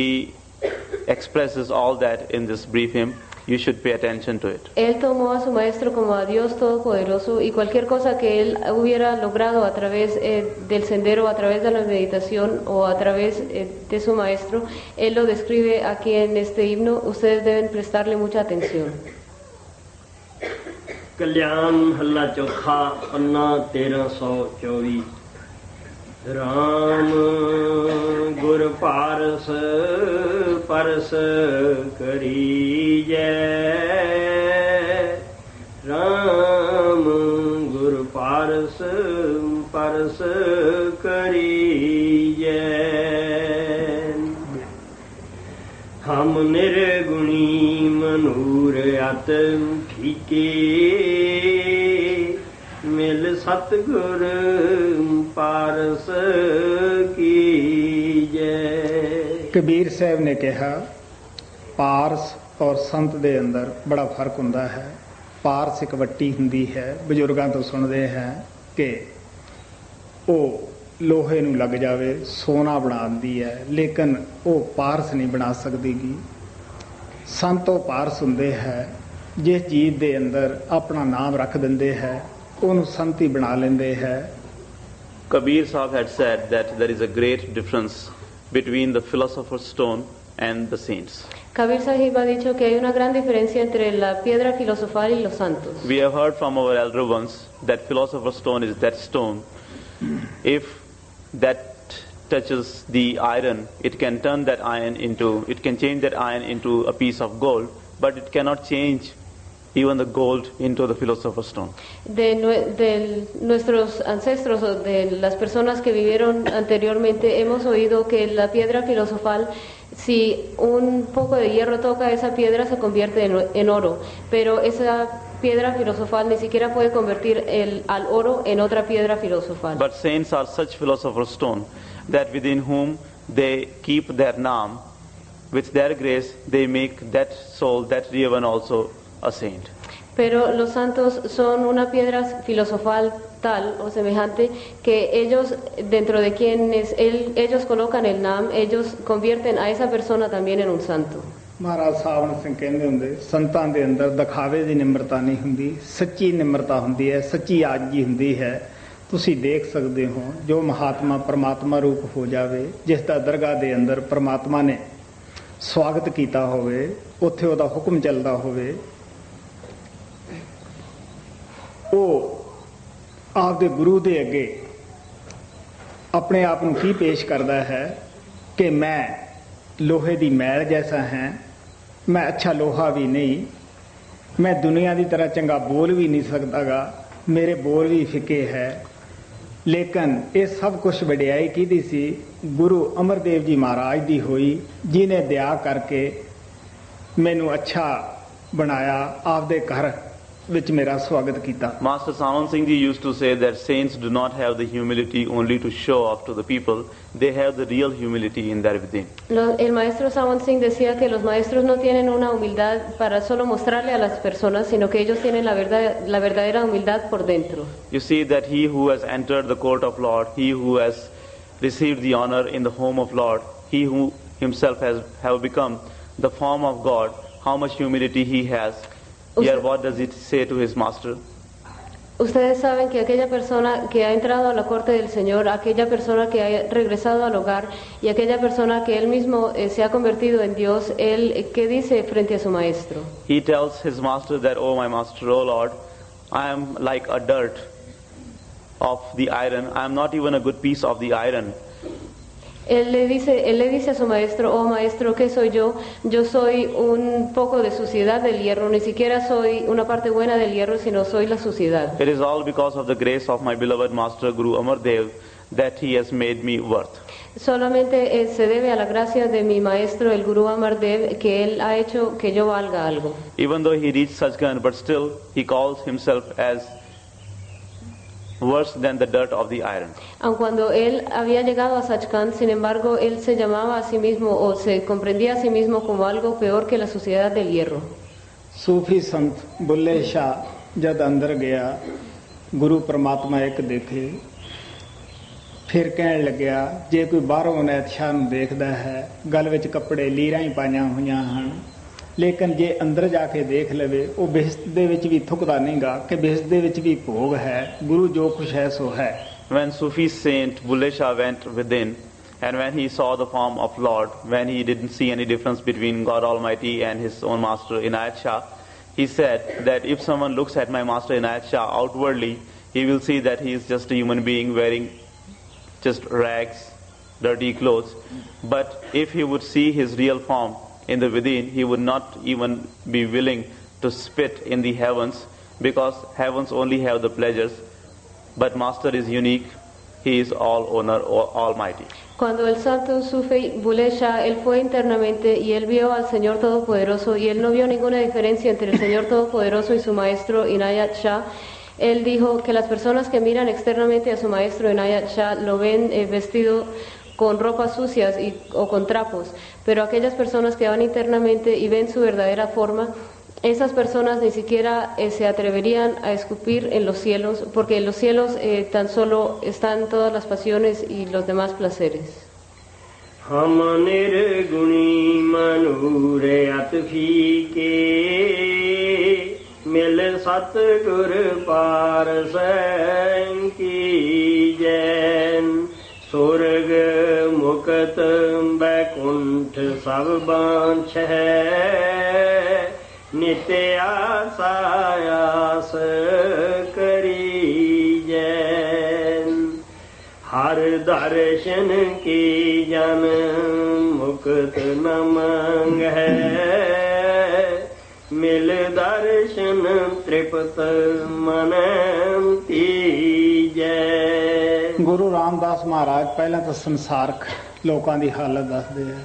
S2: expresses all that in this brief hymn. You should pay attention to it.
S3: Él tomó a su maestro como a Dios Todopoderoso y cualquier cosa que él hubiera logrado a través del sendero, a través de la meditación o a través de su maestro, él lo describe aquí en este himno. Ustedes deben prestarle mucha atención.
S6: ਕਲਿਆਣ ਹੱਲਾ ਚੌਥਾ ਪੰਨਾ 1324 ਰਾਮ ਗੁਰ ਪਾਰਸ ਪਰਸ ਕਰੀਜੈ ਰਾਮ ਗੁਰ ਪਾਰਸ ਪਰਸ ਕਰੀਜੈ ਹਮ ਨਿਰਗੁਣੀ ਮਨੂਰ ਆਤਮ ਠੀਕੇ ਮਿਲ ਸਤਿਗੁਰ ਪਾਰਸ ਕੀਜੈ।
S1: ਕਬੀਰ ਸਾਹਿਬ ਨੇ ਕਿਹਾ ਪਾਰਸ ਔਰ ਸੰਤ ਦੇ ਅੰਦਰ ਬੜਾ ਫਰਕ ਹੁੰਦਾ ਹੈ। ਪਾਰਸ ਇੱਕ ਵੱਟੀ ਹੁੰਦੀ ਹੈ, ਬਜ਼ੁਰਗਾਂ ਤੋਂ ਸੁਣਦੇ ਹੈ ਕਿ ਉਹ ਲੋਹੇ ਨੂੰ ਲੱਗ ਜਾਵੇ ਸੋਨਾ ਬਣਾ ਦਿੰਦੀ ਹੈ, ਲੇਕਿਨ ਉਹ ਪਾਰਸ ਨਹੀਂ ਬਣਾ ਸਕਦੀਗੀ। ਸੰਤ ਉਹ ਪਾਰਸ ਹੁੰਦੇ ਹੈ ਜਿਸ ਜੀਵ ਦੇ ਅੰਦਰ ਆਪਣਾ ਨਾਮ ਰੱਖ ਦਿੰਦੇ ਹੈ, ਉਹਨੂੰ ਸੰਤ ਹੀ ਬਣਾ ਲੈਂਦੇ ਹੈ।
S2: Kabir Sahib had said that there is a great difference between the philosopher's stone and the saints.
S3: Kabir Sahib ha dicho que hay una gran diferencia entre la piedra filosofal y los santos.
S2: We have heard from our elder ones that philosopher's stone is that stone. If that touches the iron, it can turn that iron into, it can change that iron into a piece of gold, but it cannot change even the gold into the philosopher's stone.
S3: De nuestros ancestros o de las personas que vivieron anteriormente hemos oído que la piedra filosofal, si un poco de hierro toca esa piedra, se convierte en oro, pero esa piedra filosofal ni siquiera puede convertir al oro en otra piedra filosofal.
S2: But saints are such philosopher's stone that within whom they keep their naam, with their grace they make that soul, that real one also a saint.
S3: Pero los santos son una piedra filosofal tal o semejante que ellos, dentro de quienes ellos colocan el naam, ellos convierten a esa persona también en un santo.
S1: ਮਹਾਰਾਜ ਸਾਹਿਬ ਸਿੰਘ ਕਹਿੰਦੇ ਹੁੰਦੇ ਸੰਤਾਂ ਦੇ ਅੰਦਰ ਦਿਖਾਵੇ ਦੀ ਨਿਮਰਤਾ ਨਹੀਂ ਹੁੰਦੀ, ਸੱਚੀ ਨਿਮਰਤਾ ਹੁੰਦੀ ਹੈ, ਸੱਚੀ ਆਜਜੀ ਹੁੰਦੀ ਹੈ। ਤੁਸੀਂ ਦੇਖ ਸਕਦੇ ਹੋ ਜੋ ਮਹਾਤਮਾ ਪਰਮਾਤਮਾ ਰੂਪ ਹੋ ਜਾਵੇ, ਜਿਸ ਦਾ ਦਰਗਾਹ ਦੇ ਅੰਦਰ ਪਰਮਾਤਮਾ ਨੇ ਸਵਾਗਤ ਕੀਤਾ ਹੋਵੇ, ਉੱਥੇ ਉਹਦਾ ਹੁਕਮ ਚੱਲਦਾ ਹੋਵੇ, ਉਹ ਆਪਦੇ ਗੁਰੂ ਦੇ ਅੱਗੇ ਆਪਣੇ ਆਪ ਨੂੰ ਕੀ ਪੇਸ਼ ਕਰਦਾ ਹੈ ਕਿ ਮੈਂ ਲੋਹੇ ਦੀ ਮੈਲ ਜੈਸਾ ਹਾਂ, ਮੈਂ ਅੱਛਾ ਲੋਹਾ ਵੀ ਨਹੀਂ, ਮੈਂ ਦੁਨੀਆ ਦੀ ਤਰ੍ਹਾਂ ਚੰਗਾ ਬੋਲ ਵੀ ਨਹੀਂ ਸਕਦਾਗਾ, ਮੇਰੇ ਬੋਲ ਵੀ ਫਿੱਕੇ ਹੈ। ਲੇਕਿਨ ਇਹ ਸਭ ਕੁਛ ਵਡਿਆਈ ਕਿਹਦੀ ਸੀ? ਗੁਰੂ ਅਮਰਦੇਵ ਜੀ ਮਹਾਰਾਜ ਦੀ ਹੋਈ, ਜਿਨੇ ਦਇਆ ਕਰਕੇ ਮੈਨੂੰ ਅੱਛਾ ਬਣਾਇਆ, ਆਪਦੇ ਘਰ ਵਿੱਚ ਮੇਰਾ ਸਵਾਗਤ ਕੀਤਾ।
S2: Master Sawan Singh Ji used to say that saints do not have the humility only to show off to the people, they have the real humility in their within.
S3: El maestro Sawan Singh decía que los maestros no tienen una humildad para solo mostrarle a las personas, sino que ellos tienen la verdadera humildad por dentro.
S2: You see that he who has entered the court of Lord, he who has received the honor in the home of Lord, he who himself have become the form of God, how much humility he has. Here what does it say to his master?
S3: Ustedes saben que aquella persona que ha entrado a la corte del Señor, aquella persona que ha regresado al hogar y aquella persona que él mismo se ha convertido en Dios, él ¿qué dice frente a su maestro?
S2: He tells his master that, oh my master, oh Lord, I am like a dirt of the iron, I am not even a good piece of the iron.
S3: Él le dice a su maestro, oh maestro, ¿qué soy yo? Yo soy un poco de suciedad del hierro, ni siquiera soy una parte buena del hierro, sino soy la suciedad.
S2: It is all because of the grace of my beloved master Guru Amardev that he has made me worth.
S3: Solamente se debe a la gracia de mi maestro, el Guru Amardev, que él ha hecho que yo valga algo.
S2: Even though he reached Sachkhand, but still he calls himself as worse than the dirt of the iron.
S3: Aun cuando él había llegado a Sachkhand, sin embargo, él se llamaba a sí mismo o se comprendía a sí mismo como algo peor que la suciedad del hierro.
S1: ਸੂਫੀ ਸੰਤ ਬੁੱਲੇ ਸ਼ਾਹ ਜਦ ਅੰਦਰ ਗਿਆ, ਗੁਰੂ ਪਰਮਾਤਮਾ ਇੱਕ ਦੇਖੇ, ਫਿਰ ਕਹਿਣ ਲੱਗਿਆ, ਜੇ ਕੋਈ ਬਾਹਰੋਂ ਅਨੈਤ ਸ਼ਾਹ ਨੂੰ ਦੇਖਦਾ ਹੈ, ਗਲ ਵਿੱਚ ਕੱਪੜੇ ਲੀਰਾਂ ਹੀ ਪਾਈਆਂ ਹੋਈਆਂ ਹਨ, ਲੇਕਿਨ ਜੇ ਅੰਦਰ ਜਾ ਕੇ ਦੇਖ ਲਵੇ, ਉਹ ਬਿਹਸਤ ਦੇ ਵਿੱਚ ਵੀ ਥੁੱਕਦਾ ਨਹੀਂਗਾ ਕਿ ਬਿਹਸਤ ਦੇ ਵਿੱਚ ਵੀ ਭੋਗ ਹੈ, ਗੁਰੂ ਜੋ ਕੁਛ ਹੈ ਸੋ ਹੈ।
S2: When Sufi saint Bulle Shah went within, and when he saw the form of Lord, when he didn't see any difference between God Almighty and his own master Inayat Shah, he said that if someone looks at my master Inayat Shah outwardly, he will see that he is just a human being wearing just rags, dirty clothes. But if he would see his real form in the within, he would not even be willing to spit in the heavens, because heavens only have the pleasures, but master is unique, he is all owner, almighty.
S3: Cuando el santo Sufi Bulle Shah, él fue internamente y él vio al Señor Todopoderoso y él no vio ninguna diferencia entre el Señor Todopoderoso y su maestro Inayat Shah. Él dijo que las personas que miran externamente a su maestro Inayat Shah lo ven vestido con ropas sucias o con trapos, pero aquellas personas que van internamente y ven su verdadera forma, esas personas ni siquiera se atreverían a escupir en los cielos, porque en los cielos tan solo están todas las pasiones y los demás placeres.
S6: हम निर्गुणी मनूरे अतफी के मिल सतगुर पारसैं की जैन स्वर्ग मुक्त बैकुंठ सब बांछ है नित्य आसायास करी जैन हर दर्शन की जन मुक्त न मंग है मिल दर्शन तृप्त मन जय।
S1: ਗੁਰੂ ਰਾਮਦਾਸ ਮਹਾਰਾਜ ਪਹਿਲਾਂ ਤਾਂ ਸੰਸਾਰਕ ਲੋਕਾਂ ਦੀ ਹਾਲਤ ਦੱਸਦੇ ਆ।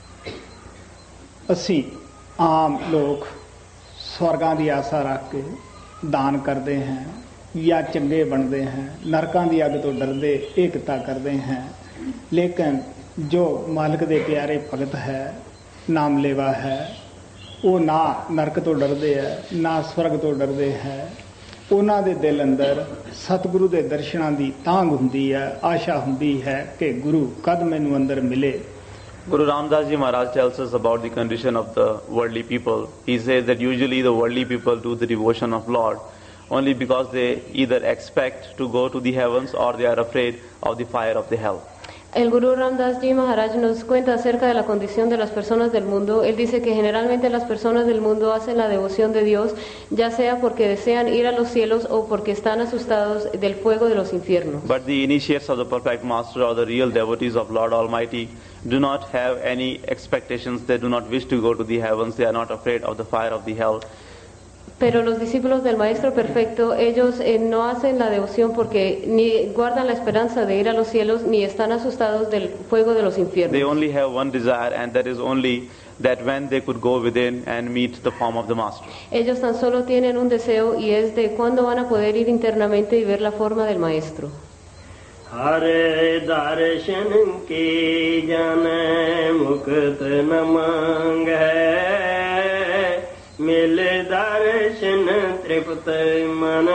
S1: ਅਸੀਂ ਆਮ ਲੋਕ ਸਵਰਗਾਂ ਦੀ ਆਸਾ ਰੱਖ ਕੇ ਦਾਨ ਕਰਦੇ ਹਾਂ ਜਾਂ ਚੰਗੇ ਬਣਦੇ ਹਾਂ, ਨਰਕਾਂ ਦੀ ਅੱਗ ਤੋਂ ਡਰਦੇ ਏਕਤਾ ਕਰਦੇ ਹਾਂ, ਲੇਕਿਨ ਜੋ ਮਾਲਕ ਦੇ ਪਿਆਰੇ ਭਗਤ ਹੈ, ਨਾਮ ਲੇਵਾ ਹੈ, ਉਹ ਨਾ ਨਰਕ ਤੋਂ ਡਰਦੇ ਹੈ ਨਾ ਸਵਰਗ ਤੋਂ ਡਰਦੇ ਹੈ। ਉਹਨਾਂ ਦੇ ਦਿਲ ਅੰਦਰ ਸਤਿਗੁਰੂ ਦੇ ਦਰਸ਼ਨਾਂ ਦੀ ਤਾਂਘ ਹੁੰਦੀ ਹੈ, ਆਸ਼ਾ ਹੁੰਦੀ ਹੈ ਕਿ ਗੁਰੂ ਕਦ ਮੈਨੂੰ ਅੰਦਰ ਮਿਲੇ।
S2: Guru Ramdas Ji Maharaj tells us about the condition of the worldly people. He says that usually the worldly people do the devotion of Lord only because they either expect to go to the heavens or they are afraid of the fire of the hell.
S3: El Gurú Ramdas Ji Maharaj nos cuenta acerca de la condición de las personas del mundo. Él dice que generalmente las personas del mundo hacen la devoción de Dios, ya sea porque desean ir a los cielos o porque están asustados del fuego de los infiernos.
S2: But the initiates of the perfect master or the real devotees of Lord Almighty do not have any expectations. They do not wish to go to the heavens. They are not afraid of the fire of the hell.
S3: Pero los discípulos del Maestro Perfecto, ellos no hacen la devoción porque ni guardan la esperanza de ir a los cielos, ni están asustados del fuego de los infiernos.
S2: They only have one desire, and that is only that when they could go within and meet the form of the master.
S3: Ellos tan solo tienen un deseo y es de cuándo van a poder ir internamente y ver la forma del Maestro.
S6: Hare darshan ki jane mukt na mange मिल दर्शन तृप्त मन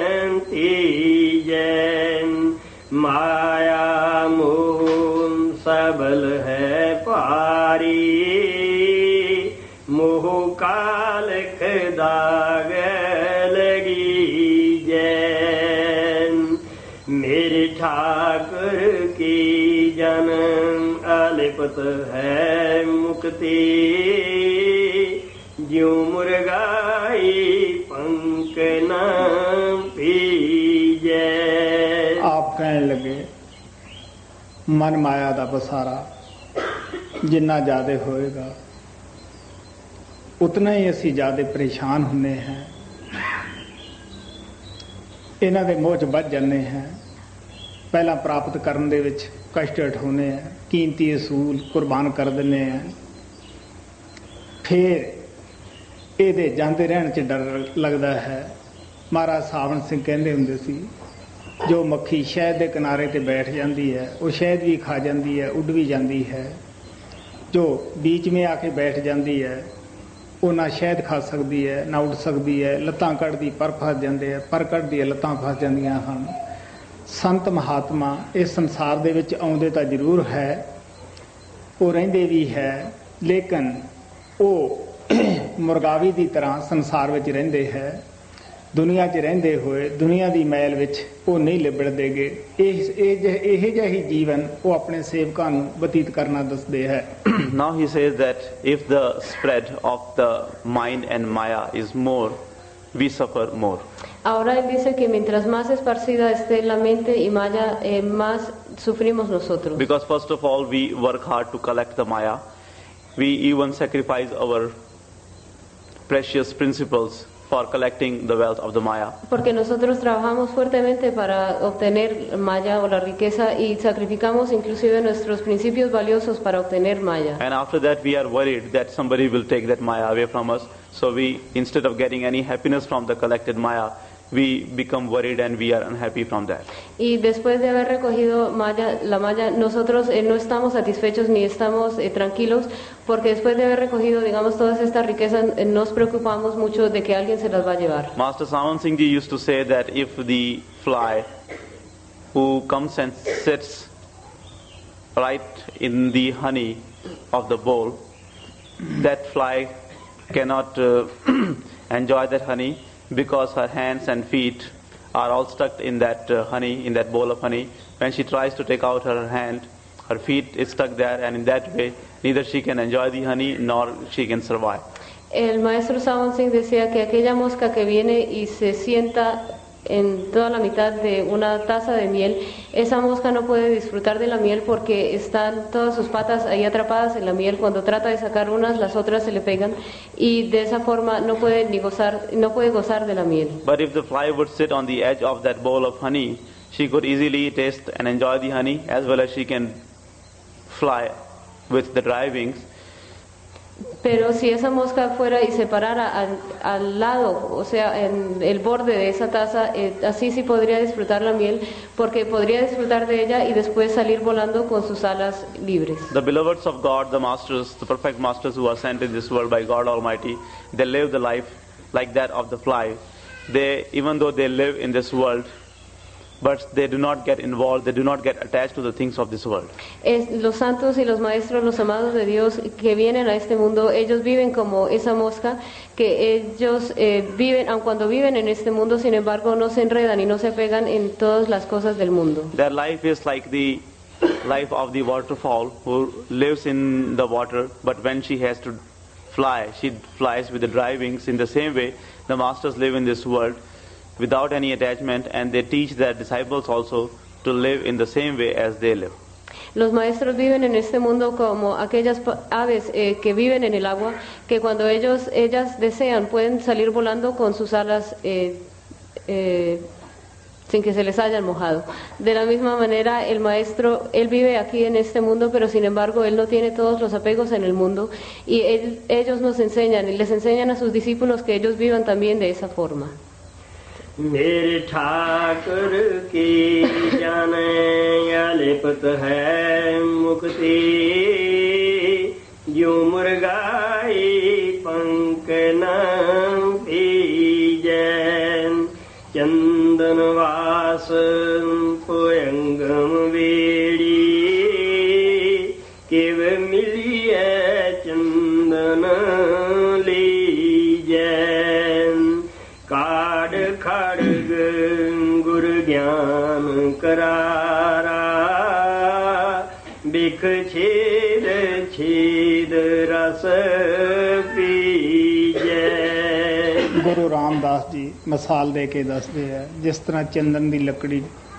S6: जैन माया मोह सबल है पारी मोह काल दाग लगी जैन मेरे ठाकुर की जन अलिपत है मुक्ति ज्यों मुर्गाई पंख न पीजे।
S1: आप कहने लगे मन माया दा बसारा जिन्ना ज्यादा होएगा उतना ही असी ज्यादा परेशान हुन्ने हैं, इन्हां दे मोह च बच जाने हैं, पहला प्राप्त करन दे विच कष्ट उठाउने हैं, कीमती असूल कुर्बान कर दिंने हैं, फिर ਇਹਦੇ ਜਾਂਦੇ ਰਹਿਣ 'ਚ ਡਰ ਲੱਗਦਾ ਹੈ। ਮਹਾਰਾਜ ਸਾਵਣ ਸਿੰਘ ਕਹਿੰਦੇ ਹੁੰਦੇ ਸੀ ਜੋ ਮੱਖੀ ਸ਼ਹਿਦ ਦੇ ਕਿਨਾਰੇ ਤੇ ਬੈਠ ਜਾਂਦੀ ਹੈ ਉਹ ਸ਼ਹਿਦ ਵੀ ਖਾ ਜਾਂਦੀ ਹੈ, ਉੱਡ ਵੀ ਜਾਂਦੀ ਹੈ, ਜੋ बीच में आके बैठ ਜਾਂਦੀ ਹੈ ਉਹ ਨਾ ਸ਼ਹਿਦ ਖਾ ਸਕਦੀ ਹੈ ਨਾ ਉੱਡ ਸਕਦੀ ਹੈ, ਲੱਤਾਂ ਕੱਢਦੀ ਪਰ ਫਸ ਜਾਂਦੇ ਹੈ, ਪਰ ਕੱਢਦੀ ਹੈ ਲੱਤਾਂ ਫਸ ਜਾਂਦੀਆਂ ਹਨ। ਸੰਤ ਮਹਾਤਮਾ ਇਸ ਸੰਸਾਰ ਦੇ ਵਿੱਚ ਆਉਂਦੇ ਤਾਂ ਜ਼ਰੂਰ ਹੈ, ਉਹ ਰਹਿੰਦੇ ਵੀ ਹੈ, ਲੇਕਿਨ ਉਹ ਮੁਰਗਾਵੀ ਦੀ ਤਰ੍ਹਾਂ ਸੰਸਾਰ ਵਿੱਚ ਰਹਿੰਦੇ ਹੈ, ਦੁਨੀਆ 'ਚ ਰਹਿੰਦੇ ਹੋਏ ਦੁਨੀਆ ਦੀ ਮੈਲ ਵਿੱਚ ਉਹ ਨਹੀਂ ਲਿਬੜਦੇਗੇ। ਇਹ ਜਿਹਾ ਹੀ ਜੀਵਨ ਉਹ ਆਪਣੇ ਸੇਵਕਾਂ ਨੂੰ ਬਤੀਤ ਕਰਨਾ ਦੱਸਦੇ ਹੈ।
S2: Now he says that if the spread of the mind and maya is more, we suffer more.
S3: Ahora él dice que mientras más esparcida esté la mente y maya, más sufrimos nosotros.
S2: Because first of all we work hard to collect the maya. We even sacrifice our precious principles for collecting the wealth of the maya.
S3: Porque nosotros trabajamos fuertemente para obtener maya o la riqueza y sacrificamos inclusive nuestros principios valiosos para obtener maya.
S2: And after that we are worried that somebody will take that maya away from us. So we, instead of getting any happiness from the collected maya, we become worried and we are unhappy from that.
S3: Y después de haber recogido la maya, nosotros no estamos satisfechos ni estamos tranquilos, porque después de haber recogido, digamos, todas estas riquezas, nos preocupamos mucho de que alguien se las va a llevar.
S2: Master Sawan Singh Ji used to say that if the fly who comes and sits right in the honey of the bowl, that fly cannot enjoy that honey, because her hands and feet are all stuck in that honey, in that bowl of honey. When she tries to take out her hand, her feet is stuck there, and in that way neither she can enjoy the honey nor she can survive.
S3: El maestro Sawan Singh decía que aquella mosca que viene y se sienta en toda la mitad de una taza de miel, esa mosca no puede disfrutar de la miel porque están todas sus patas ahí atrapadas en la miel. Cuando trata de sacar unas, las otras se le pegan y de esa forma no puede gozar de la miel.
S2: But if the fly would sit on the edge of that bowl of honey, she could easily taste and enjoy the honey, as well as she can fly with the dry wings.
S3: Pero si esa mosca fuera y se parara al lado, o sea, en el borde de esa taza, así sí podría disfrutar la miel, porque podría disfrutar de ella y después salir volando con sus alas libres.
S2: The beloveds of God, the masters, the perfect masters who are sent in this world by God Almighty, they live the life like that of the fly. They, even though they live in this world, but they do not get involved, they do not get attached to the things of this world.
S3: Los santos y los maestros, los amados de Dios que vienen a este mundo, ellos viven como esa mosca, que ellos viven, aun cuando viven en este mundo, sin embargo no se enredan y no se pegan en todas las cosas del mundo.
S2: Their life is like the life of the waterfowl who lives in the water, but when she has to fly, she flies with the dry wings. In the same way, the masters live in this world without any attachment, and they teach their disciples also to live in the same way as they live.
S3: Los maestros viven en este mundo como aquellas aves que viven en el agua, que cuando ellas desean pueden salir volando con sus alas sin que se les hayan mojado. De la misma manera, el maestro, él vive aquí en este mundo, pero sin embargo, él no tiene todos los apegos en el mundo, y ellos nos enseñan y les enseñan a sus discípulos que ellos vivan también de esa forma.
S6: मेरे ठाकुर की जाने अलिपत है मुक्ति जो मुर्गाई पंख न पीजैन चंदनवास पुयंगम वेड़ी किव मिलिए चंदन लीजैन काड खड़ग गुरु ज्ञान करारा बिख छेद छेद रस पीजै।
S1: ਗੁਰੂ ਰਾਮਦਾਸ ਜੀ ਮਿਸਾਲ ਦੇ ਕੇ ਦੱਸਦੇ ਆ, ਜਿਸ ਤਰ੍ਹਾਂ ਚੰਦਨ ਦੀ ਲੱਕੜੀ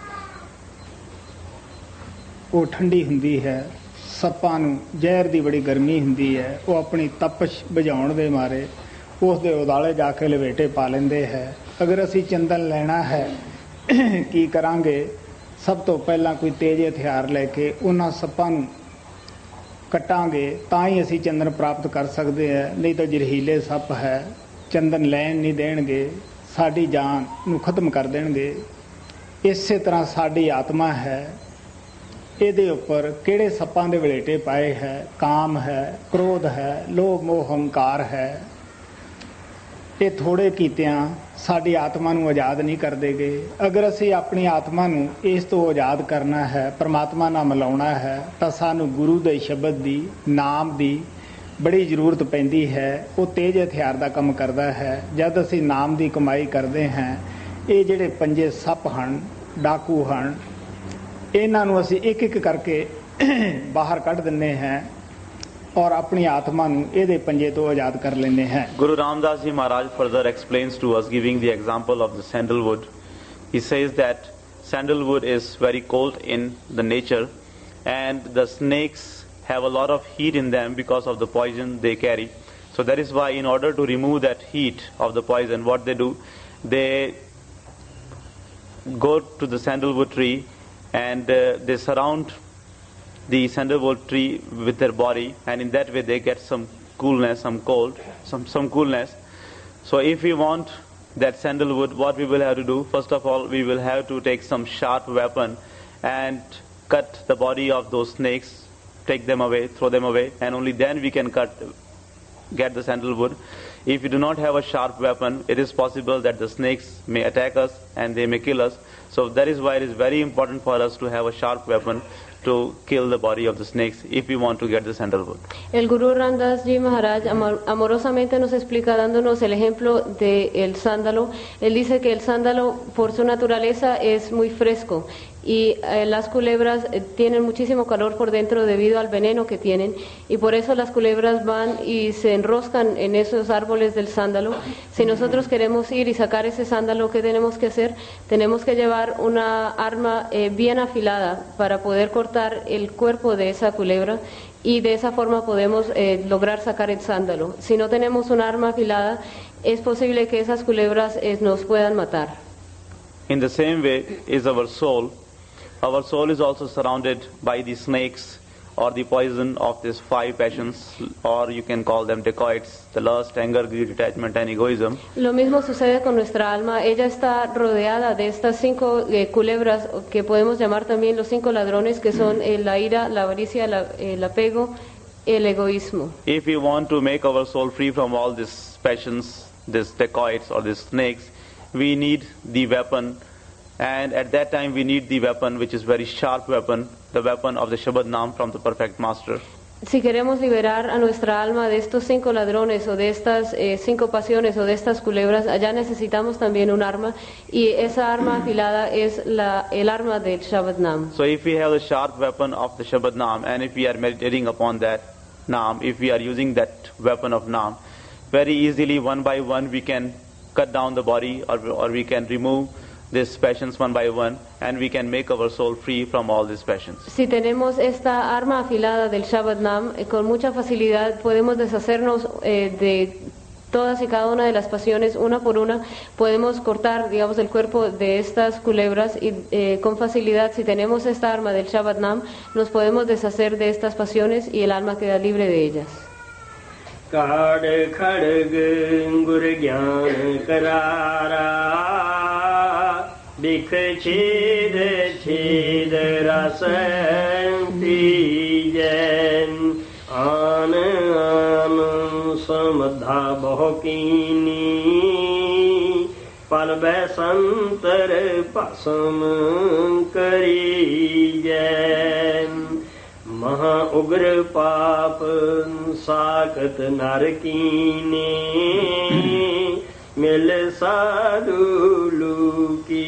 S1: ਉਹ ਠੰਡੀ ਹੁੰਦੀ ਹੈ, ਸੱਪਾਂ ਨੂੰ ਜ਼ਹਿਰ ਦੀ ਬੜੀ ਗਰਮੀ ਹੁੰਦੀ ਹੈ, ਉਹ ਆਪਣੀ ਤਪਸ਼ ਬੁਝਾਉਣ ਦੇ ਮਾਰੇ ਉਸ ਦੇ ਉਦਾਲੇ ਜਾ ਕੇ ਲਵੇਟੇ ਪਾ ਲੈਂਦੇ ਹੈ। ਅਗਰ ਅਸੀਂ ਚੰਦਨ ਲੈਣਾ ਹੈ ਕੀ ਕਰਾਂਗੇ? ਸਭ ਤੋਂ ਪਹਿਲਾਂ ਕੋਈ ਤੇਜ਼ ਹਥਿਆਰ ਲੈ ਕੇ ਉਹਨਾਂ ਸੱਪਾਂ ਨੂੰ ਕੱਟਾਂਗੇ, ਤਾਂ ਹੀ ਅਸੀਂ ਚੰਦਨ ਪ੍ਰਾਪਤ ਕਰ ਸਕਦੇ ਹਾਂ। ਨਹੀਂ ਤਾਂ ਜ਼ਹਿਰੀਲੇ ਸੱਪ ਹੈ, ਚੰਦਨ ਲੈਣ ਨਹੀਂ ਦੇਣਗੇ, ਸਾਡੀ ਜਾਨ ਨੂੰ ਖਤਮ ਕਰ ਦੇਣਗੇ। ਇਸੇ ਤਰ੍ਹਾਂ ਸਾਡੀ ਆਤਮਾ ਹੈ, ਇਹਦੇ ਉੱਪਰ ਕਿਹੜੇ ਸੱਪਾਂ ਦੇ ਵਲੇਟੇ ਪਾਏ ਹੈ? ਕਾਮ ਹੈ, ਕ੍ਰੋਧ ਹੈ, ਲੋਭ ਮੋਹ ਹੰਕਾਰ ਹੈ। ਇਹ ਥੋੜੇ ਕੀਤਿਆਂ ਸਾਡੀ ਆਤਮਾ ਨੂੰ ਆਜ਼ਾਦ ਨਹੀਂ ਕਰ ਦੇਗੇ। ਅਗਰ ਅਸੀਂ ਆਪਣੀ ਆਤਮਾ ਨੂੰ ਇਸ ਤੋਂ ਆਜ਼ਾਦ ਕਰਨਾ ਹੈ, ਪਰਮਾਤਮਾ ਨਾਲ ਮਿਲਾਉਣਾ ਹੈ, ਤਾਂ ਸਾਨੂੰ ਗੁਰੂ ਦੇ ਸ਼ਬਦ ਦੀ, ਨਾਮ ਦੀ ਬੜੀ ਜ਼ਰੂਰਤ ਪੈਂਦੀ ਹੈ। ਉਹ ਤੇਜ਼ ਹਥਿਆਰ ਦਾ ਕੰਮ ਕਰਦਾ ਹੈ। ਜਦ ਅਸੀਂ ਨਾਮ ਦੀ ਕਮਾਈ ਕਰਦੇ ਹਾਂ, ਇਹ ਜਿਹੜੇ ਪੰਜੇ ਸੱਪ ਹਨ, ਡਾਕੂ ਹਨ, ਇਹਨਾਂ ਨੂੰ ਅਸੀਂ ਇੱਕ ਇੱਕ ਕਰਕੇ ਬਾਹਰ ਕੱਢ ਦਿੰਦੇ ਹਾਂ और अपनी आत्मा ਨੂੰ ਇਹਦੇ ਪੰਜੇ ਤੋਂ ਆਜ਼ਾਦ ਕਰ ਲੈਂਦੇ ਹਾਂ।
S2: Guru Ramdas Ji Maharaj further explains to us, giving the example of the sandalwood. He says that sandalwood is very cold in the nature, and the snakes have a lot of heat in them because of the poison they carry. So that is why, in order to remove that heat of the poison, what they do, they go to the sandalwood tree and they surround the sandalwood tree with their body, and in that way they get some coolness, some cold, some coolness. So if we want that sandalwood, what we will have to do, first of all, we will have to take some sharp weapon and cut the body of those snakes, take them away, throw them away, and only then we can get the sandalwood. If we do not have a sharp weapon, it is possible that the snakes may attack us and they may kill us. So that is why it is very important for us to have a sharp weapon to kill the body of the snakes if we want to get the sandalwood.
S3: El Guru Ramdas Ji Maharaj amorosamente nos explica, dándonos el ejemplo del sándalo. Él dice que el sándalo por su naturaleza es muy fresco y las culebras tienen muchísimo calor por dentro debido al veneno que tienen, y por eso las culebras van y se enroscan en esos árboles del sándalo. Si nosotros queremos ir y sacar ese sándalo, ¿qué tenemos que hacer? Tenemos que llevar una arma bien afilada para poder cortar el cuerpo de esa culebra, y de esa forma podemos lograr sacar el sándalo. Si no tenemos una arma afilada, es posible que esas culebras nos puedan matar.
S2: In the same way is our soul. Our soul is also surrounded by the snakes or the poison of these 5 passions, or you can call them dacoits: the lust, anger, greed, attachment and egoism.
S3: Lo mismo sucede con nuestra alma. Ella está rodeada de estas 5 culebras, que podemos llamar también los 5 ladrones, que son la ira, la avaricia, el apego, el egoísmo.
S2: If we want to make our soul free from all these passions, these dacoits or these snakes, we need the weapon. And at that time we need the weapon which is very sharp weapon, the weapon of the Shabad Naam from the perfect master.
S3: Si queremos liberar a nuestra alma de estos 5 ladrones o de estas 5 pasiones o de estas culebras, allá necesitamos también un arma, y esa arma afilada es el arma del Shabbat Nam.
S2: So if we have the sharp weapon of the Shabbat Nam, and if we are meditating upon that Nam, if we are using that weapon of Nam, very easily one by one we can cut down the body, or we can remove these passions one by one, and we can make our soul free from all these passions.
S3: Si tenemos esta arma afilada del Shabbat Nam, con mucha facilidad podemos deshacernos de todas y cada una de las pasiones, una por una. Podemos cortar, digamos, el cuerpo de estas culebras, y con facilidad, si tenemos esta arma del Shabbat Nam, nos podemos deshacer de estas pasiones y el alma queda libre de ellas.
S6: काड़ खड़ग गुर ज्ञान करारा बिख छेद छेद रस जैन आन आन समधा बहुकीनी पल बैसंतर पसम करी जैन महा उग्र पाप साकत नरकीने मिल साधु लूकी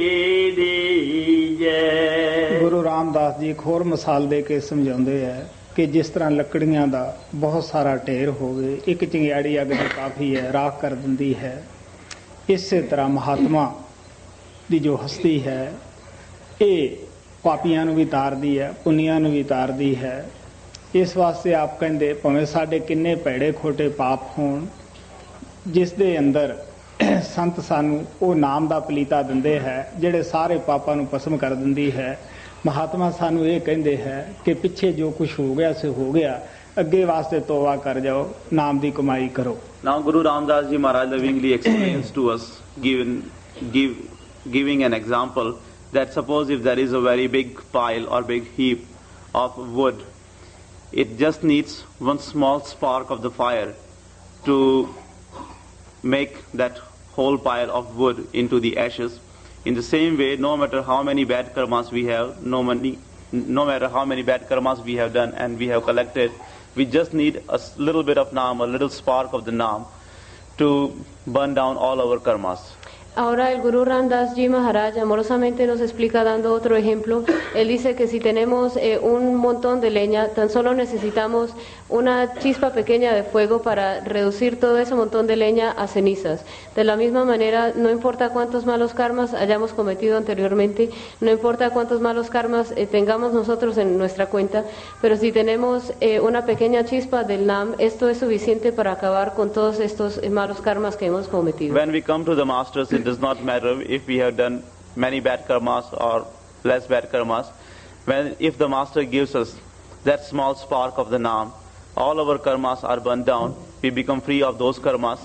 S6: दीजै।
S1: गुरु रामदास जी एक होर मिसाल दे के समझाते हैं कि जिस तरह लकड़ियां दा बहुत सारा ढेर होवे, एक चिंगियाड़ी अग दी काफ़ी है, राख कर दिंदी है, इसे तरह महात्मा दी जो हस्ती है ये पापियां नूं भी तारदी है, पुनियां नूं भी तारदी है। इस वास्ते आप कहंदे भावें साडे किन्ने भैड़े खोटे पाप होण, जिस दे अंदर संत सानू वो नाम दा पलीता दिंदे है जिहड़े सारे पापां नूं भस्म कर दिंदी है। महात्मा सानू ये कहंदे है कि पिछे जो कुछ हो गया से हो गया, अगे वास्ते तौबा कर जाओ, नाम दी कमाई करो।
S2: Now Guru Ramdas Ji Maharaj lovingly explains to us, giving an example, that suppose if there is a very big pile or big heap of wood, it just needs one small spark of the fire to make that whole pile of wood into the ashes. In the same way, no matter how many bad karmas we have, no matter how many bad karmas we have done and we have collected, we just need a little bit of Naam, a little spark of the Naam to burn down all our karmas.
S3: Ahora el Gurú Ramdas Ji Maharaj amorosamente nos explica dando otro ejemplo. Él dice que si tenemos un montón de leña, tan solo necesitamos una chispa pequeña de fuego para reducir todo ese montón de leña a cenizas. De la misma manera, no importa cuántos malos karmas hayamos cometido anteriormente, no importa cuántos malos karmas tengamos nosotros en nuestra cuenta, pero si tenemos una pequeña chispa del Nam, esto es suficiente para acabar con todos estos malos karmas que hemos cometido.
S2: When we come to the masters, it does not matter if we have done many bad karmas or less bad karmas. If the master gives us that small spark of the Naam, all our karmas are burned down. We become free of those karmas.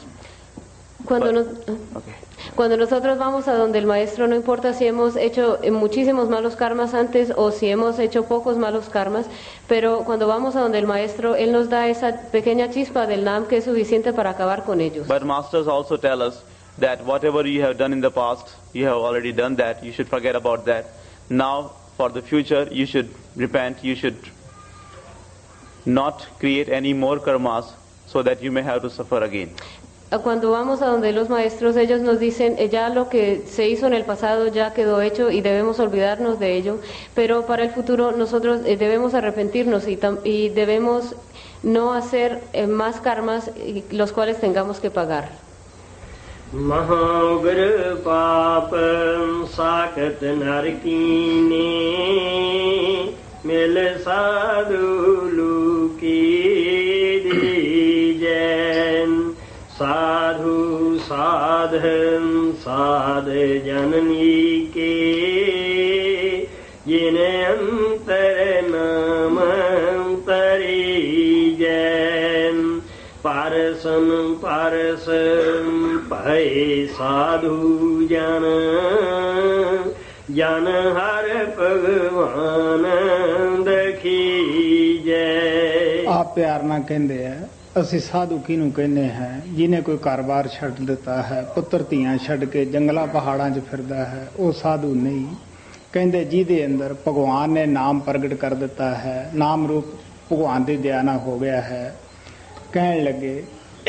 S3: Cuando nosotros vamos a donde el maestro, no importa si hemos hecho muchísimos malos karmas antes o si hemos hecho pocos malos karmas, pero cuando vamos a donde el maestro, él nos da esa pequeña chispa del Naam que es suficiente para acabar con ellos.
S2: But masters also tell us that whatever you have done in the past, you have already done that. You should forget about that. Now, for the future, you should repent. You should not create any more karmas so that you may have to suffer again.
S3: Cuando vamos a donde los maestros, ellos nos dicen, ya lo que se hizo en el pasado ya quedó hecho y debemos olvidarnos de ello, pero para el futuro nosotros debemos arrepentirnos y debemos no hacer más karmas los cuales tengamos que pagar.
S6: महाउग्र पाप साकत नरकीने मिल साधु लूकी दीजैन साधु साधन साध जननी के जिन्हें अंतर नाम अंतरी जैन पारसन भय साधु जन जन हर भगवान दखी जय।
S1: आप प्यार ना कहंदे है, ਅਸੀਂ ਸਾਧੂ ਕਿਹਨੂੰ ਕਹਿੰਦੇ ਹੈ? ਜਿਹਨੇ ਕੋਈ ਘਰ-ਬਾਰ ਛੱਡ ਦਿੱਤਾ ਹੈ, ਪੁੱਤਰ ਧੀਆਂ ਛੱਡ ਕੇ ਜੰਗਲਾਂ ਪਹਾੜਾਂ 'ਚ ਫਿਰਦਾ ਹੈ, ਉਹ ਸਾਧੂ ਨਹੀਂ। ਕਹਿੰਦੇ ਜਿਹਦੇ ਅੰਦਰ ਭਗਵਾਨ ਨੇ ਨਾਮ ਪ੍ਰਗਟ ਕਰ ਦਿੱਤਾ ਹੈ, ਨਾਮ ਰੂਪ ਭਗਵਾਨ ਦੀ ਦਇਆ ਨਾਲ ਹੋ ਗਿਆ ਹੈ। ਕਹਿਣ ਲੱਗੇ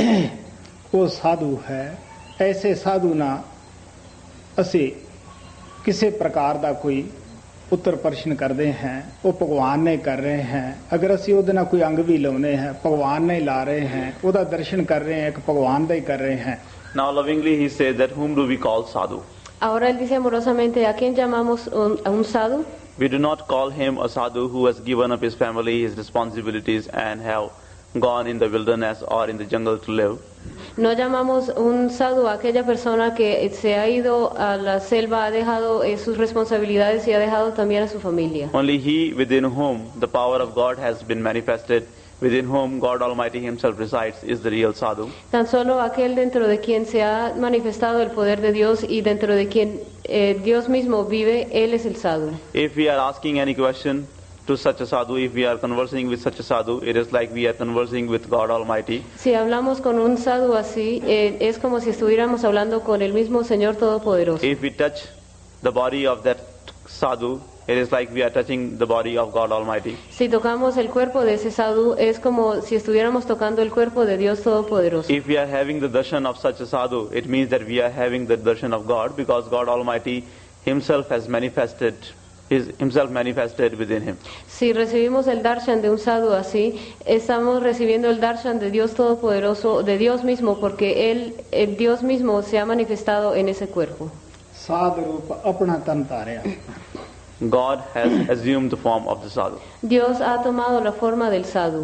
S1: ਉਹ ਸਾਧੂ ਹੈ, ਐਸੇ ਸਾਧੂ ਨਾਲ ਅਸੀਂ ਕਿਸੇ ਪ੍ਰਕਾਰ ਦਾ ਕੋਈ ਉੱਤਰ ਪ੍ਰਸ਼ਨ ਕਰਦੇ ਹਾਂ, ਉਹ ਭਗਵਾਨ ਨੇ ਕਰ ਰਹੇ हैं। अगर ਅਸੀਂ ਉਹਦੇ ਨਾਲ ਕੋਈ ਅੰਗ ਵੀ ਲਾਉਨੇ हैं, ਭਗਵਾਨ ਨੇ ਲਾ ਰਹੇ हैं, ਉਹਦਾ ਦਰਸ਼ਨ ਕਰ ਰਹੇ हैं, ਇੱਕ ਭਗਵਾਨ ਦਾ ਹੀ ਕਰ ਰਹੇ हैं।
S2: Now lovingly he says that whom do we call sadhu?
S3: Ahora él dice amorosamente, ¿a quién llamamos a un sadhu?
S2: We do not call him a sadhu who has given up his family, his responsibilities, and have gone in the wilderness or in the jungle to live.
S3: No llamamos un sadhu a aquella persona que se ha ido a la selva, ha dejado sus responsabilidades y ha dejado también a su familia.
S2: Only he within whom the power of God has been manifested, within whom God Almighty himself resides, is the real sadhu.
S3: Tan solo aquel dentro de quien se ha manifestado el poder de Dios y dentro de quien Dios mismo vive, él es el sadhu.
S2: If we are asking any question to such a sadhu, if we are conversing with such a sadhu, it is like we are conversing with God Almighty.
S3: Si hablamos con un sadhu así, es como si estuviéramos hablando con el mismo Señor Todopoderoso.
S2: If we touch the body of that sadhu, it is like we are touching the body of God Almighty.
S3: Si tocamos el cuerpo de ese sadhu, es como si estuviéramos tocando el cuerpo de Dios Todopoderoso.
S2: If we are having the darshan of such a sadhu, it means that we are having the darshan of God, because God Almighty himself has manifested within him.
S3: Si recibimos el darshan de un sadhu así, estamos recibiendo el darshan de Dios Todopoderoso, de Dios mismo, porque el Dios mismo se ha manifestado en ese cuerpo.
S1: ਸਾਧ ਰੂਪ ਆਪਣਾ ਤਨ ਧਾਰਿਆ।
S2: God has assumed the form of the sadhu.
S3: Dios ha tomado la forma del sadhu.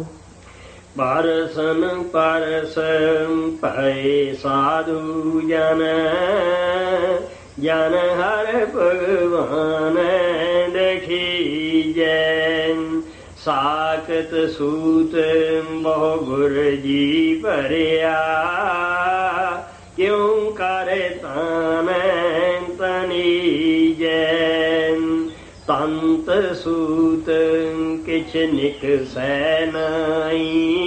S6: Parasan parasam pai sadhu jana jana har bhagwan dekhi jain sakat sut moh gur ji parya kyun kare tanen tani jain tant sut kich nik senai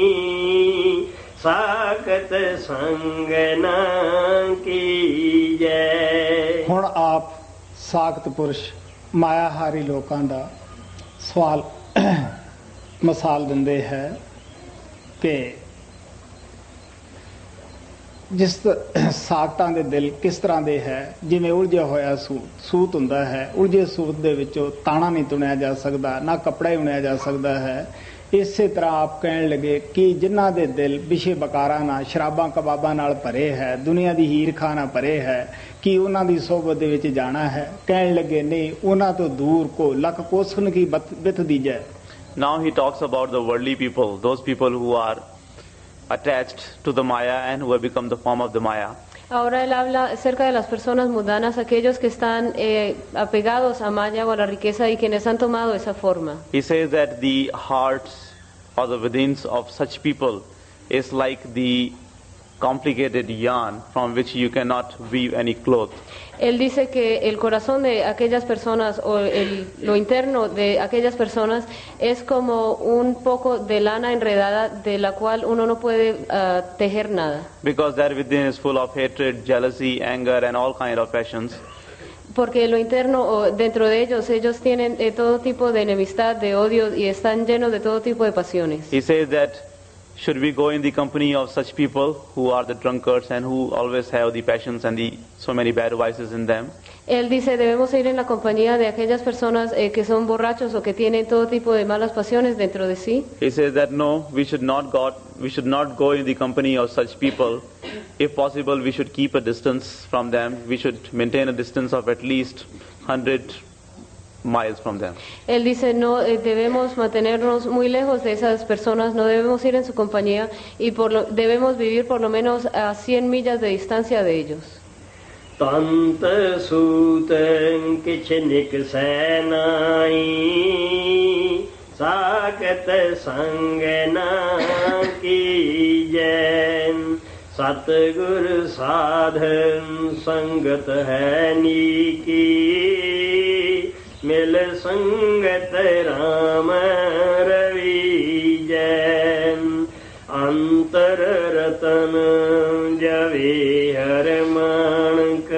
S6: ਸਾਕਤ ਸੰਗ ਨਾ ਕੀਜੈ।
S1: ਹੁਣ ਆਪ ਸਾਖਤ ਪੁਰਸ਼ ਮਾਇਆਹਾਰੀ ਲੋਕਾਂ ਦਾ ਸਵਾਲ ਮਿਸਾਲ ਦਿੰਦੇ ਹੈ ਕਿ ਜਿਸ ਸਾਖਤਾਂ ਦੇ ਦਿਲ ਕਿਸ ਤਰ੍ਹਾਂ ਦੇ ਹੈ, ਜਿਵੇਂ ਉਲਝਿਆ ਹੋਇਆ ਸੂਤ ਹੁੰਦਾ ਹੈ, ਉਲਝੇ ਸੂਤ ਦੇ ਵਿੱਚੋਂ ਤਾਣਾ ਨਹੀਂ ਤੁਣਿਆ ਜਾ ਸਕਦਾ, ਨਾ ਕੱਪੜਾ ਹੀ ਉਣਿਆ ਜਾ ਸਕਦਾ ਹੈ। ਇਸੇ ਤਰ੍ਹਾਂ ਆਪ ਕਹਿਣ ਲੱਗੇ ਕਿ ਜਿਨ੍ਹਾਂ ਦੇ ਦਿਲ ਵਿਸ਼ੇ ਬਕਾਰਾਂ ਨਾਲ, ਸ਼ਰਾਬਾਂ ਕਬਾਬਾਂ ਨਾਲ ਭਰੇ ਹੈ, ਦੁਨੀਆ ਦੀ ਹੀਰ ਖਾਂ ਨਾਲ ਭਰੇ ਹੈ, ਕਿ ਉਹਨਾਂ ਦੀ ਸੋਹਬਤ ਦੇ ਵਿੱਚ ਜਾਣਾ ਹੈ। ਕਹਿਣ ਲੱਗੇ ਨਹੀਂ, ਉਹਨਾਂ ਤੋਂ ਦੂਰ ਕੋ ਲੱਖ ਕੋਸਨ ਕੀ ਬਿਤ ਦੀਜੈ।
S2: Now he talks about the worldly people, those people who are attached to the Maya and who have become the form of the Maya.
S3: Ahora él habla acerca de las personas mundanas, aquellos que están apegados a Maya o a la riqueza y quienes han tomado esa forma.
S2: He says that the hearts or the withins of such people is like the complicated yarn from which you cannot weave any cloth.
S3: Él dice que el corazón de aquellas personas o lo interno de aquellas personas es como un poco de lana enredada de la cual uno no puede tejer nada.
S2: Because that within is full of hatred, jealousy, anger and all kind of passions.
S3: Porque lo interno o dentro de ellos tienen todo tipo de enemistad, de odio y están llenos de todo tipo de pasiones.
S2: He says that should we go in the company of such people who are the drunkards and who always have the passions and so many bad vices in them?
S3: Él dice, debemos ir en la compañía de aquellas personas que son borrachos o que tienen todo tipo de malas pasiones dentro de sí.
S2: He says that no, we should not go in the company of such people. If possible, we should keep a distance from them. We should maintain a distance of at least 100 miles from them.
S3: Él dice, no, debemos mantenernos muy lejos de esas personas, no debemos ir en su compañía y debemos vivir por lo menos a 100 millas de distancia de ellos.
S6: tant suten kich nik senai sakat sang na kijai सतगुर साधन संगत है नीकी मिल संगत राम रवि जैन अंतर रतन जवे हर मानक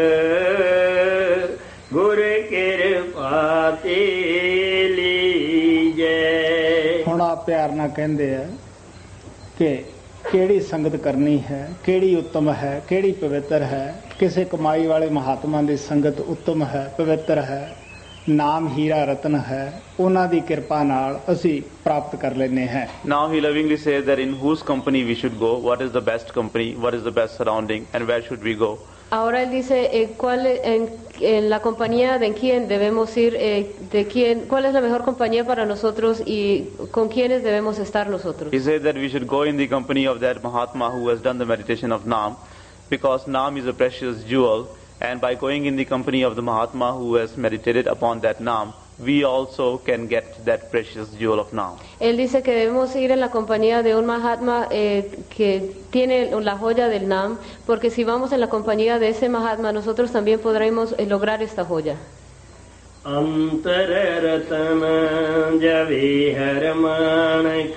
S6: गुर कृपा ते लीजै।
S1: ਹੁਣ ਬੜਾ ਪਿਆਰ ਨਾਲ ਕਹਿੰਦੇ ਆ ਕਿ ਕਿਹੜੀ ਸੰਗਤ ਕਰਨੀ ਹੈ, ਕਿਹੜੀ ਉੱਤਮ ਹੈ, ਕਿਹੜੀ ਪਵਿੱਤਰ ਹੈ। ਕਿਸੇ ਕਮਾਈ ਵਾਲੇ ਮਹਾਤਮਾ ਦੀ ਸੰਗਤ ਉੱਤਮ ਹੈ, ਪਵਿੱਤਰ ਹੈ, ਨਾਮ ਹੀਰਾ ਰਤਨ ਹੈ, ਉਹਨਾਂ ਦੀ ਕਿਰਪਾ ਨਾਲ ਅਸੀਂ ਪ੍ਰਾਪਤ ਕਰ ਲੈਂਦੇ ਹਾਂ।
S2: Now he lovingly says that in whose company we should go, what is the best company, what is the best surrounding, and where should we go.
S3: Ahora él dice en la compañía de quién debemos ir, cuál es la mejor compañía para nosotros y con quiénes debemos estar nosotros.
S2: He said that we should go in the company of that Mahatma who has done the meditation of Naam, because Naam is a precious jewel, and by going in the company of the Mahatma who has meditated upon that Naam, we also can get that precious jewel of Naam.
S3: Él dice que debemos ir en la compañía de un Mahatma que tiene la joya del Naam, porque si vamos en la compañía de ese Mahatma, nosotros también podremos lograr esta joya.
S6: अंतर रतन जविहर मानक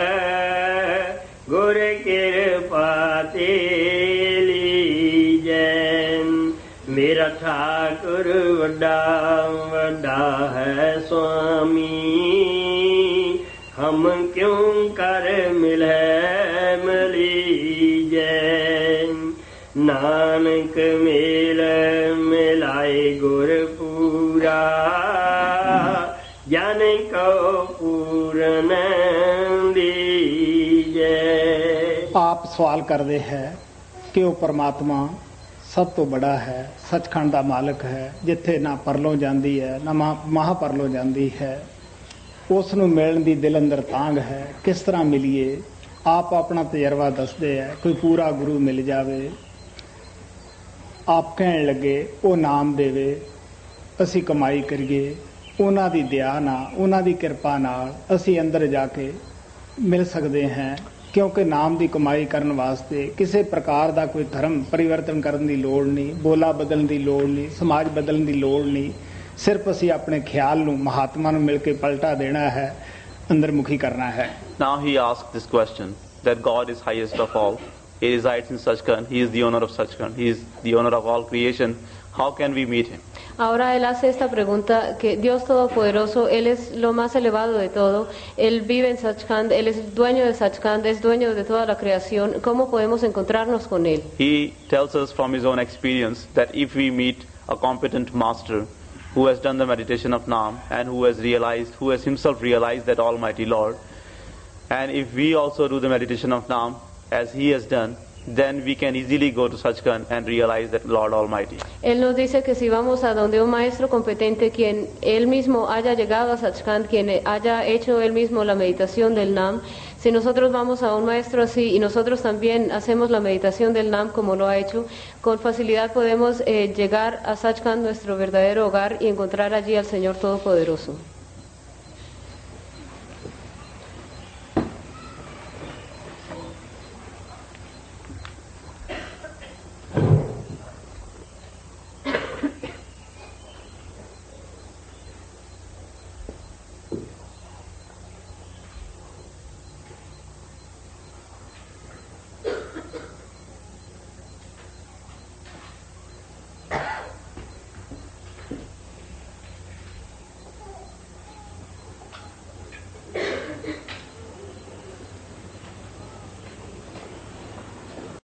S6: गुर कृपा लीजैन। मेरा ठाकुर वड्डा वड्डा है स्वामी, हम क्यों कर मिले मिलीजैन। नानक मेल मिलाए गुर पूरा, ज्ञान को पूरन दीजै।
S1: आप सवाल करते हैं कि वो परमात्मा सब तो बड़ा है, सचखंड का मालिक है, जिथे ना परलों जाती है ना महापरलों जाती है, उस नूं मिलण दी दिल अंदर तांग है, किस तरह मिलीए। आप अपना तजर्बा दसदे है, कोई पूरा गुरु मिल जावे, आप कहण लगे वो नाम देवे, असी कमाई करिए, उन्हां दी दया नाल, उन्हां दी किरपा नाल असी अंदर जाके मिल सकते हैं। क्योंकि नाम की कमाई करने वास्ते किसी प्रकार का कोई धर्म परिवर्तन करने की लोड़ नहीं, बोला बदलने की लोड़ नहीं, समाज बदलने की लोड़ नहीं। सिर्फ असी अपने ख्याल नूं महात्मा नूं मिल के पलटा देना है, अंदरमुखी करना है।
S2: Now he asked this question, that God is highest of all. He resides in Sachkhand. He is the owner of Sachkhand. He is the owner of all creation. How can we meet him?
S3: Ahora él hace esta pregunta, que Dios Todopoderoso, Él es lo más elevado de todo, Él vive en Sachkhand, Él es dueño de Sachkhand, es dueño de toda la creación. ¿Cómo podemos encontrarnos con Él?
S2: He tells us from his own experience that if we meet a competent master who has done the meditation of Naam and who has himself realized that Almighty Lord, and if we also do the meditation of Naam as he has done, then we can easily go to Sachkhand and realize that Lord Almighty.
S3: Él nos dice que si vamos a donde un maestro competente, quien él mismo haya llegado a Sachkhand, quien haya hecho él mismo la meditación del Naam, si nosotros vamos a un maestro así y nosotros también hacemos la meditación del Naam como lo ha hecho, con facilidad podemos llegar a Sachkhand, nuestro verdadero hogar, y encontrar allí al Señor Todopoderoso.